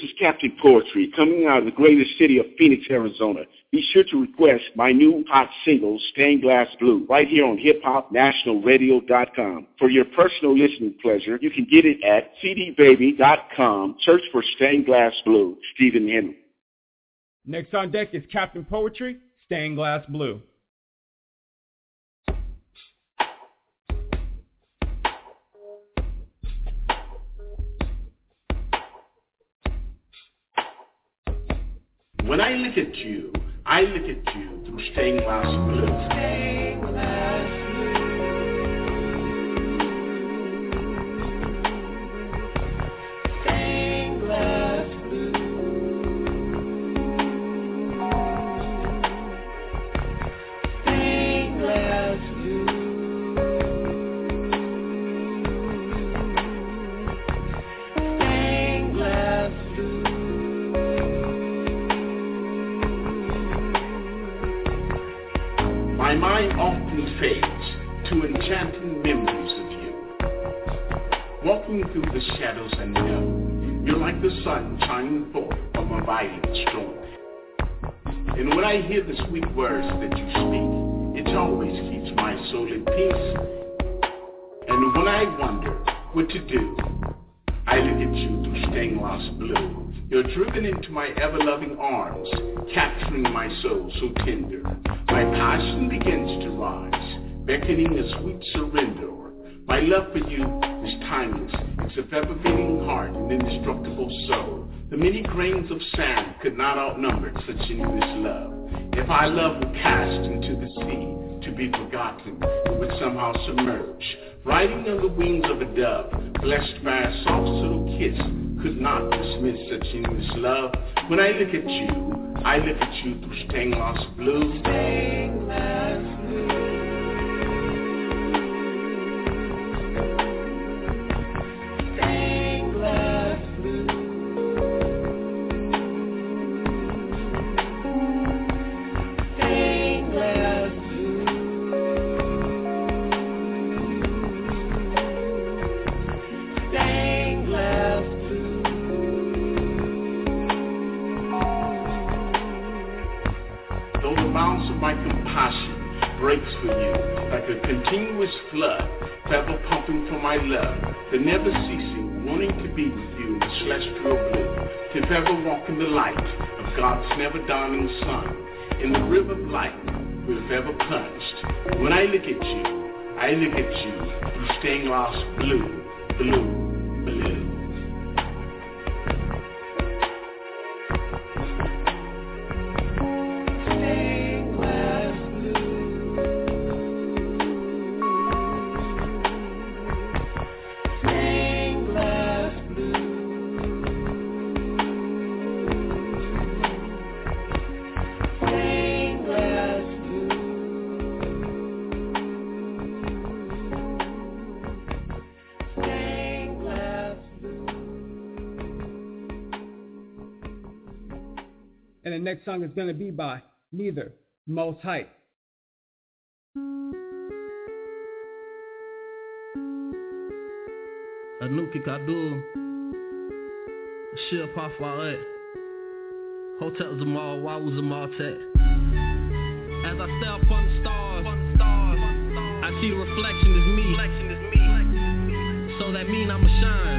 is Captain Poetry coming out of the greatest city of Phoenix, Arizona. Be sure to request my new hot single, Stained Glass Blue, right here on hiphopnationalradio.com. For your personal listening pleasure, you can get it at cdbaby.com. Search for Stained Glass Blue, Stephen Henry. Next on deck is Captain Poetry, Stained Glass Blue. When I look at you through stained glass blue. Stained glass blue. Stained glass blue. Stained glass blue. Stained glass blue. My mind often fades to enchanting memories of you. Walking through the shadows I know, you're like the sun shining forth from a violent storm. And when I hear the sweet words that you speak, it always keeps my soul in peace. And when I wonder what to do, I look at you through stained glass blue. You're driven into my ever-loving arms, capturing my soul so tender. My passion begins to rise, beckoning a sweet surrender. My love for you is timeless. It's a fever-beating heart and indestructible soul. The many grains of sand could not outnumber such endless love. If our love were cast into the sea to be forgotten, it would somehow submerge. Riding on the wings of a dove, blessed by a soft little kiss, could not dismiss such endless love. When I look at you through stained glass blue. Stained glass blue. Stained glass blue. Stained glass blue. Stained glass blue. Though the bounds of my compassion breaks for you like a continuous flood, ever pumping for my love, the never ceasing, wanting to be with you in the celestial blue, to ever walk in the light of God's never dawning sun, in the river of light we've ever plunged. When I look at you through stained glass blue, blue, blue. And the next song is going to be by Neither, Most Hype. Anuki Kadu, Shil Pafaret, Hotel Zamal, Wawu Zamal Tech. As I stare up on the stars, I see the reflection is me. So that mean I'ma shine.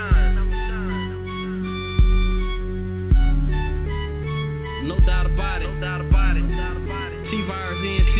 No doubt about it. T-Virus ENT.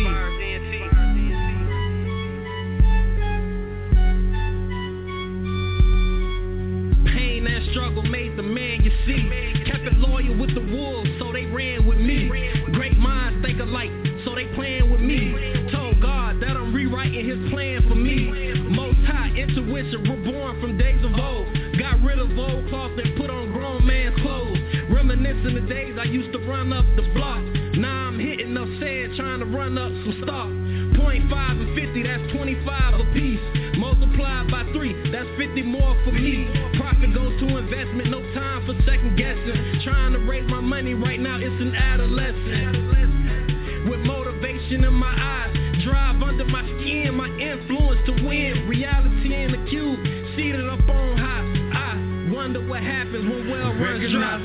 Pain and struggle made the man you see. Kept it loyal with the wolves, so they ran with me. Great minds think alike, so they playing with me. Told God that I'm rewriting his plan for me. Most high intuition, reborn from days of old. Got rid of old cloth and put on grown man's clothes. Reminiscing the days I used to run up the block. Now I'm hitting up said, trying to run up some stock. 0.5 and 50, that's 25 a piece. Multiplied by 3, that's 50 more for me. Profit goes to investment, no time for second guessing. Trying to raise my money right now, it's an adolescent. With motivation in my eyes, drive under my skin, my influence to win. Reality in the cube, seated up on high. I wonder what happens when well runs dry.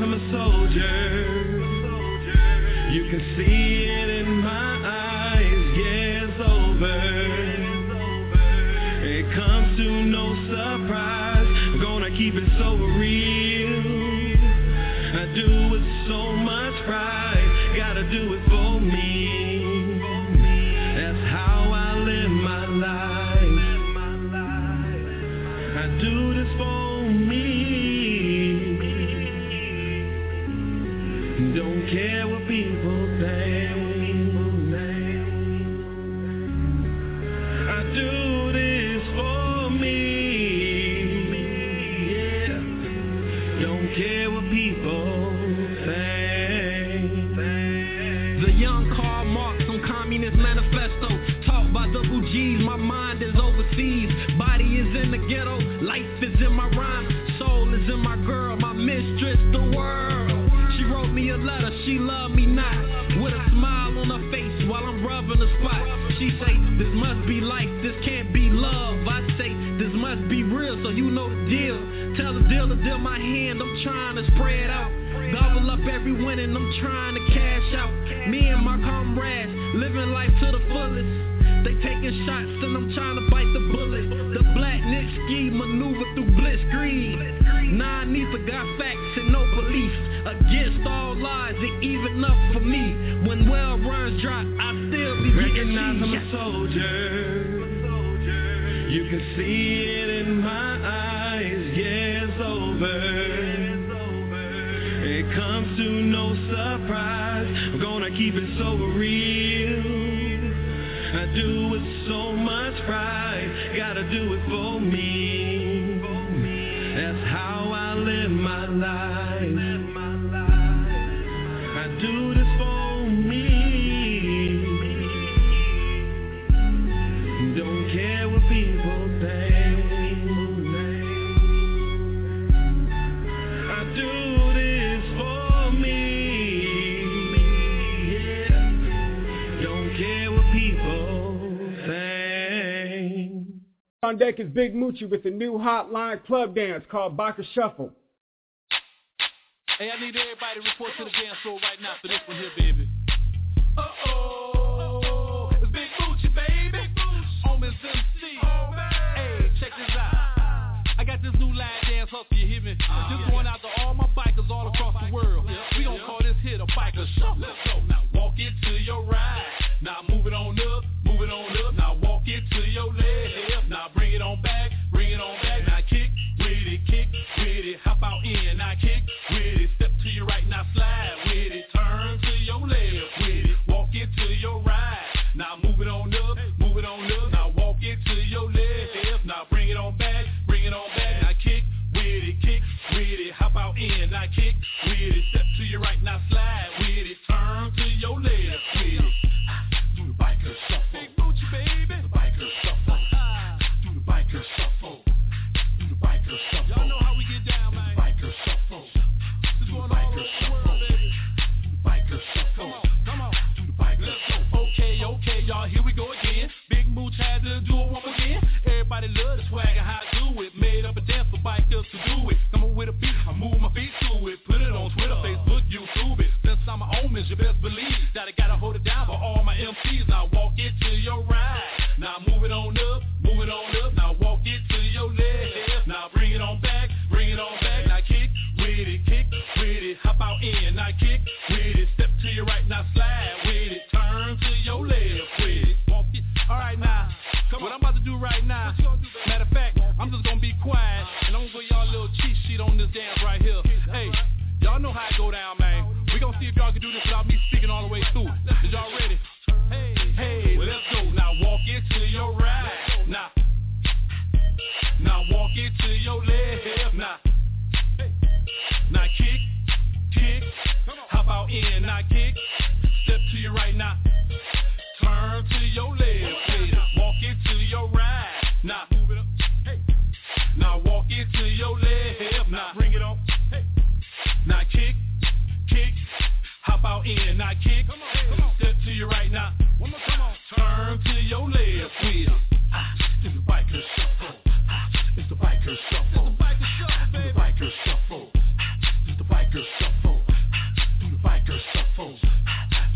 You can see it in my eyes, yeah, it's over. It comes to no surprise, I'm gonna keep it so real. I do it with so much pride, gotta do it for me. That's how I live my life. I do this for me. Don't care what people think. I do this for me. Yeah. Don't care what people think. The young Karl Marx on Communist Manifesto. Talk by double G's, my mind is overseas. Body is in the ghetto, life is in my rhyme. Soul is in my girl, my mistress, the world. She wrote me a letter, she loved me not. With a smile on her face while I'm rubbing the spot. She say, this must be life, this can't be love. I say, this must be real, so you know the deal. Tell the deal to deal my hand, I'm trying to spread out. Double up every win and I'm trying to cash out. Me and my comrades, living life to the fullest. They taking shots and I'm trying to bite the bullet. The black Nitsky maneuver through blitzkrieg. Non-ether got facts and no belief. Against all lies, it even up for me. When well runs dry, I still be recognize I'm a soldier. You can see it in my eyes, yeah, it's over. It comes to no surprise, I'm gonna keep it so real. I do with so much pride, gotta do it for me. That's how I live my life. I do this for me. Don't care what people think. I do this for me. Yeah. Don't care what people think. On deck is Big Moochie with a new hotline club dance called Biker Shuffle. Hey, I need everybody to report to the dance floor right now for this one here, baby. Uh-oh, it's Big Moochie, baby. On Miss MC. Hey, check this out. I got this new line dance hustle, you hear me? This going out to all my bikers all across the world. We gon' call this hit a Biker Shuffle. Let's go. Now walk it to your right. Now move it on up, move it on up. Now walk it to your left. Now bring it on back, bring it on back. Now kick with it, hop out in. Now kick with it, step to your right. Now slide with it, turn to your left with it. Walk it to your right. Now move it on up, move it on up. Now walk it to your left. Now bring it on back, bring it on back. Now kick with it, hop out in. Now kick with it, step to your right. Now slide with it, turn to your left with it. Do the biker shuffle. Big Moochie, baby. The biker shuffle. Do the biker shuffle. Do the biker shuffle. Y'all know how we get down, man. Do the biker shuffle. This going all over the world, baby. Do the biker shuffle. Come on. Do the biker shuffle. Okay, y'all, here we go again. Big Mooch had to do it one more again. Everybody love the swag and how I do it. Made up a dance for bikers to do it. Coming with a beat, I move my feet to it. Put it on Twitter, Facebook, YouTube it. Since I'm a homie, you best believe that I gotta hold it down for all my MCs. Now walk it to your right. Now move it on up, move it on up. Now walk it to your left. Now bring it on back, bring it on back. Now kick with it, hop out in. Now kick with it, step to your right. Now slide with it, turn to your left with it. Walk it. All right, now, what I'm about to do right now, matter of fact, I'm just gonna be quiet and I'm gonna give y'all a little cheat sheet on this dance right here. Hey, y'all know how it go down, man. We gonna see if y'all can do this without me speaking all the way through. Is y'all ready? Hey, well, let's go. Now walk it to your right. Now walk it to your left. Now kick, hop out in. Now kick, step to your right. Now turn to your left. Walk it to your right. Now move it up. Now walk it to your left. Now bring it on. Now kick, hop out in. Now kick, step to your right. Now turn to your left with it. It's the biker shuffle. It's the biker shuffle. It's the biker shuffle, baby. The biker shuffle. It's the biker shuffle. Do the biker shuffle.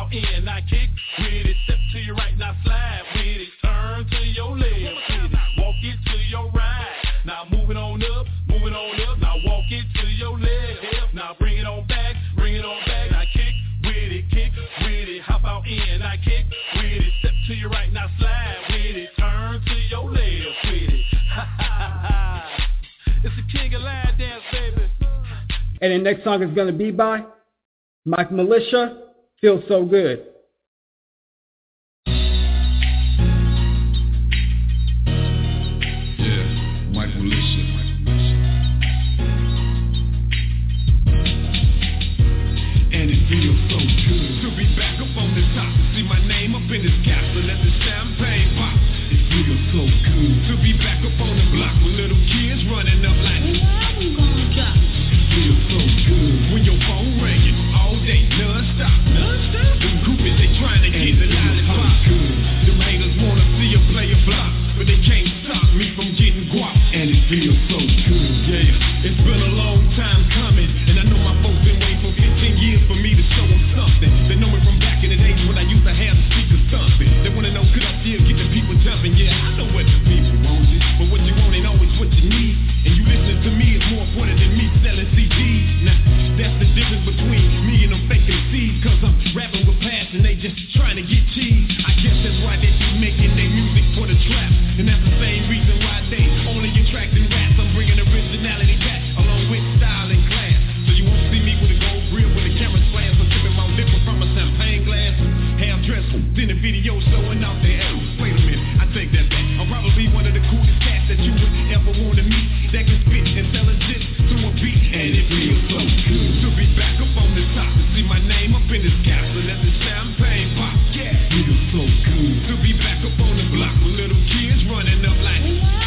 out in, I kick with it. Step to your right, now slide with it. Turn to your left with it. Walk it to your right. Now moving on up. Now walk it to your left. Now bring it on back. Now kick with it. Hop out in, I kick with it. Step to your right, now slide with it. Turn to your left with it. Ha ha ha. It's the king of line dance, baby. And the next song is going to be by Mike Militia, Feels So Good. Yeah, Mike Militia. And it feels so good to be back up on the top, to see my name up in this castle, let the champagne pop. It feels so good to be back up on the block with little kids running up like, feels so good when your phone ringing all day, non-stop. Them groupies, they trying to get the lollipop. Them haters wanna see a player flop, but they can't stop me from getting guap. And it feels so good, yeah. It's been a long time coming, and I know my folks been waiting for 15 years for me to show them something. They know me from back in the days when I used to have the speakers thumping. They wanna know could I still get the people jumping? Yeah, I know what the people want, but what you want ain't always what you need. And you listen to me is more important than me selling CDs. Now, that's the difference between me and them fake MCs, cause I'm rapping with passion, they just trying to get cheese. I guess that's why they keep making their music for the trap, and that's the same reason why they only attracting rats. I'm bringing originality back, along with style and class. So you won't see me with a gold grill when the camera's flash, or sipping my liquor from a champagne glass. Half dressed, in the video showing off their ass. Wait a minute, I take that back. I'm probably one of the coolest cats that you would ever want to meet, that can spit intelligence to a beat. And it feels so good to be back up on the top, to see my name up in this castle, let the champagne pop. Yeah, feels so good to be back up on the block with little kids running up like,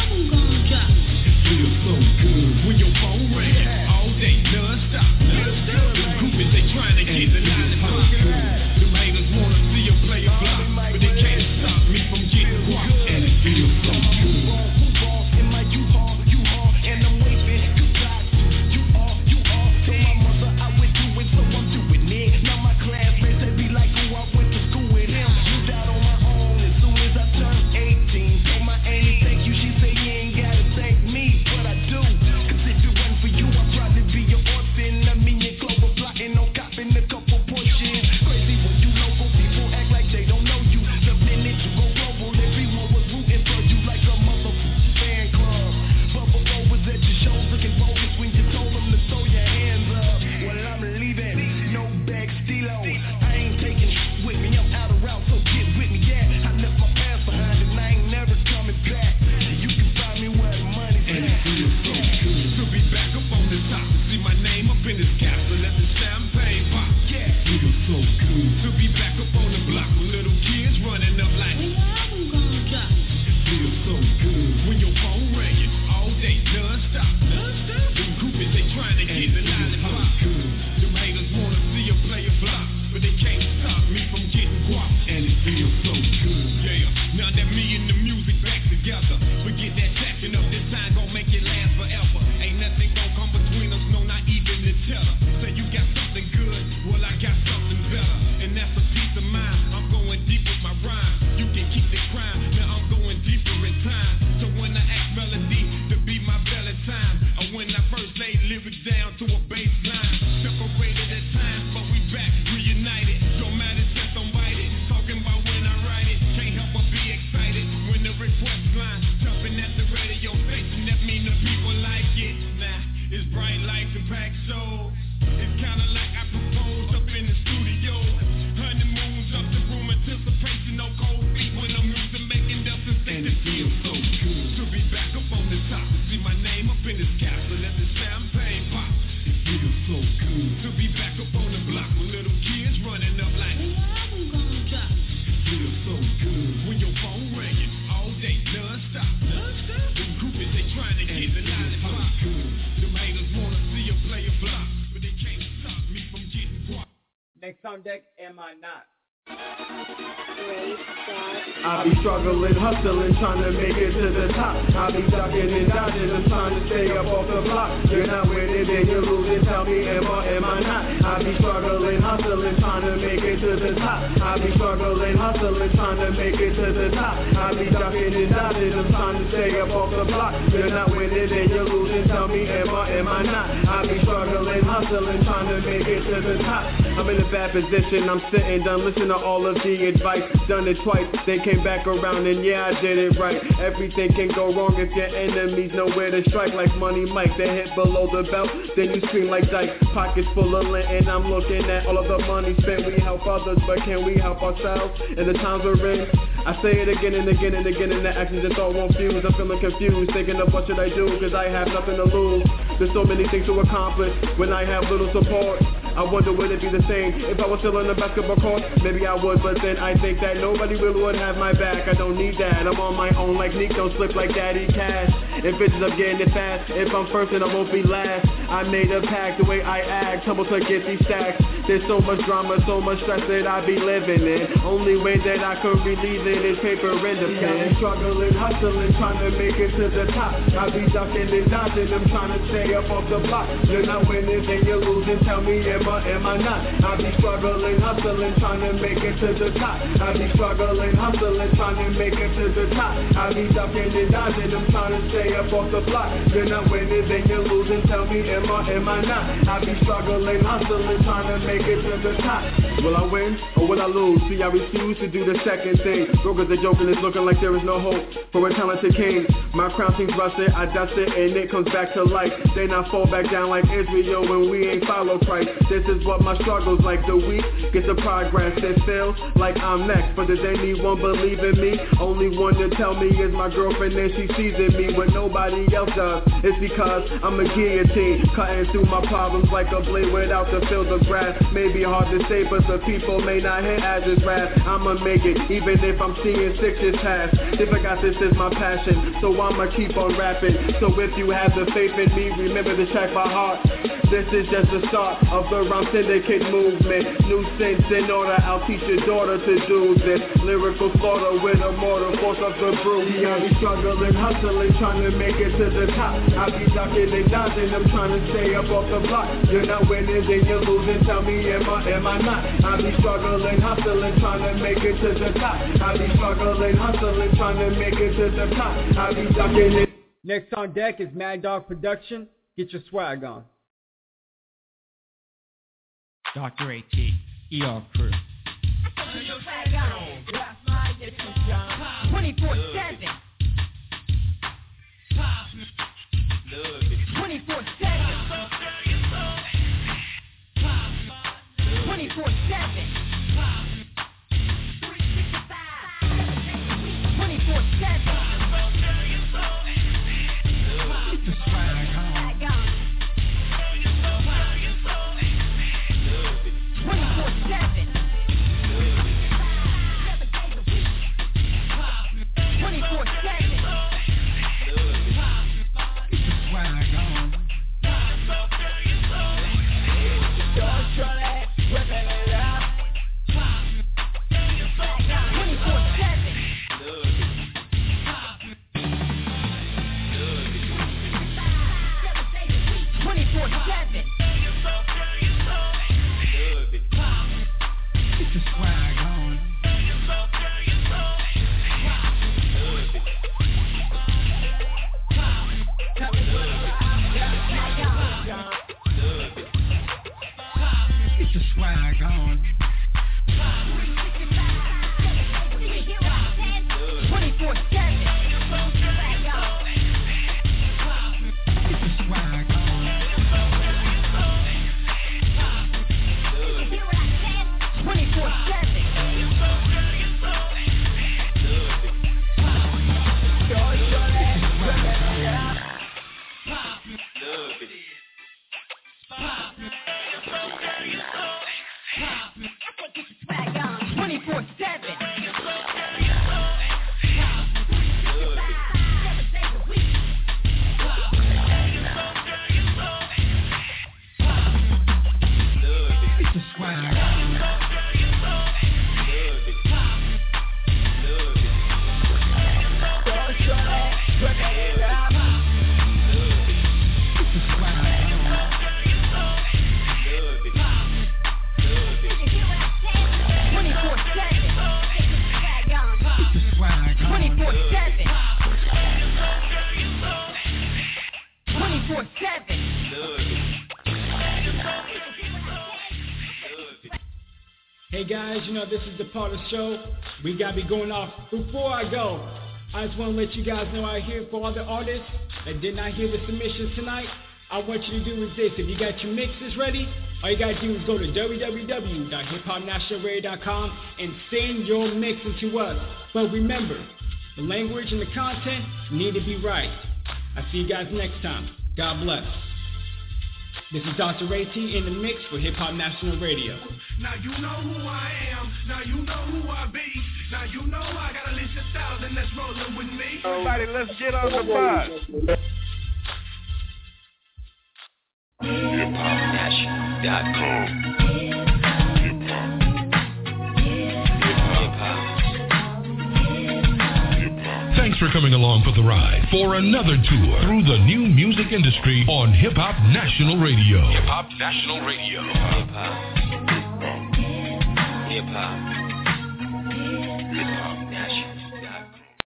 feels so good when your phone rings all day, non-stop. Them groupies, they trying to get the lollipop. Them haters wanna see a player flop, but they can't stop me from getting guap. And it feels so good. In my U-Haul, and I'm waving goodbye to you all. Told my mother I would do it, so I'm doing it. Now my classmates, they be like, oh, I went to school with him. Moved out on my own as soon as I turned 18. Told my auntie, thank you, she say you ain't gotta thank me, but I do. Cause if it wasn't for you, I'd probably be an orphan. I mean, your Clover plotting on copping a couple portions. Crazy when you local, people act like they don't know you. The minute you go global, everyone was rooting for you like a motherfucking fan club. Bubba Bo was at your shows looking bogus when you told them to throw your hands up. Well, I'm leaving, no bag stilo. I ain't taking with me, I'm out of route, so get with me, yeah. I left my past behind and I ain't never coming back. You can find me where the money's at. And it feels so good to be back up on the top, to see my name up in this castle, let the champagne pop. Yeah, feels so good to be back up on the block with little kids running up like, feels so good when your phone ringing all day, non-stop. Them groupies, they trying to get the lollipop. Them haters wanna see a player flop, but they can't stop me from getting guap. And it feels so good, yeah. Now that me and the music back together, forget that tacking up, this time gon' make it last forever. Ain't nothing gon' come between us, no, not even each other. Say you got something good, well I got something better, and that's a peace of mind. I'm going deep with my rhyme. You can keep the crime, now I'm going deeper in time. So when I ask melody to be my belly time, or when I first laid lyrics down to a bass line, separated at times, but we back reunited. Don't matter since I'm whited, talking about when I write it. Can't help but be excited when the request line jumping at the radio station. That mean the people like it. Nah, it's bright lights and packed shows. It's kinda like I proposed up in the studio. Honeymoons up the room, anticipation, no cold feet when I'm used to making up the thing. And it feels so good to be back up on the top, to see my name up in this castle, let the champagne pop. It feels so good to be back up on the block with little kids running up like, feels so good when your phone ringing all day, non-stop. Them groupies, they trying to get the lollipop. Them haters wanna see a player flop, but they can't stop me from getting guap. Next on deck, Am I Not? I be struggling, hustling, trying to make it to the top. I be ducking and dodging, I'm trying to stay up off the block. You're not winning, then you're losing, tell me am or am I not? I be struggling, hustling, trying to make it to the top. I be struggling, hustling, trying to make it to the top. I be ducking and dodging, I'm trying to stay up off the block. You're not winning and you're losing, tell me am I not? I be struggling, hustling, trying to make it to the top. I'm in a bad position, I'm sitting done, listen to all of the advice. Done it twice, they came back around and yeah, I did it right. Everything can go wrong if your enemies know where to strike. Like Money Mike, they hit below the belt, then you scream like Dyke. Pockets full of lint and I'm looking at all of the money spent. We help others, but can we help ourselves in the times we're in? I say it again and again and again, and the actions just all won't fuse. I'm feeling confused, thinking of what should I do, cause I have nothing to lose. There's so many things to accomplish when I have little support. I wonder would it be the same if I was still on the basketball court? Maybe I would, but then I think that nobody really would have my back. I don't need that, I'm on my own like Neek, don't slip like Daddy Cash. If bitches up getting it fast, if I'm first then I won't be last. I made a pact, the way I act, tumble to get these stacks. There's so much drama, so much stress that I be living in. Only way that I could relieve it is paper and the pen. I'm struggling, hustling, trying to make it to the top. I be ducking and dodging, I'm trying to stay up off the block. You're not winning, then you're losing, tell me am I not? I be struggling, hustling, trying to make it to the top. I be struggling, hustling, trying to make it to the top. I be ducking and dodging, I'm trying to stay up off the block. You're not winning, then you're losing, tell me am I not? I be struggling, hustling, trying to make it to the top. Will I win or will I lose? See, I refuse to do the second thing. Brokers are joking, it's looking like there is no hope for a talented king. My crown seems rusted, I dust it and it comes back to life. They not fall back down like Israel when we ain't follow Christ. This is what my struggles like. The weak get the progress. It feels like I'm next, but does anyone believe in me? Only one to tell me is my girlfriend and she sees in me what nobody else does. It's because I'm a guillotine, cutting through my problems like a blade without the field of grass. Maybe hard to say, but the people may not hear as it's rap. I'ma make it, even if I'm seeing sixes pass. If I got this is my passion, so I'ma keep on rapping. So if you have the faith in me, remember to check my heart. This is just the start of the Rhyme Syndicate movement. New sense in order, I'll teach your daughter to do this. Lyrical slaughter with a mortar, force of the brew. I be struggling, hustling, trying to make it to the top. I be ducking and dodging, I'm trying to stay up off the block. You're not winning, then you're losing, tell me am I not? I be struggling, hustling, trying to make it to the top. I be struggling, hustling, trying to make it to the top. I be ducking it. Next on deck is Mad Dog Production. Get your swag on. Dr. A.T. ER Crew. 24/7. 24/7. Hey guys, this is the part of the show we gotta be going off. Before I go, I just want to let you guys know out here for all the artists that did not hear the submissions tonight, I want you to do is this. If you got your mixes ready, all you gotta do is go to www.hiphopnationalradio.com and send your mixes to us. But remember, the language and the content need to be right. I'll see you guys next time. God bless. This is Dr. Ray T in the mix for Hip Hop National Radio. Now you know who I am. Now you know who I be. Now you know I got at least 1,000 that's rolling with me. Everybody, let's get on the bus. HipHopNational.com. Thanks for coming along for the ride for another tour through the new music industry on Hip Hop National Radio. Hip Hop National Radio. Hip Hop. Hip Hop. Hip Hop National.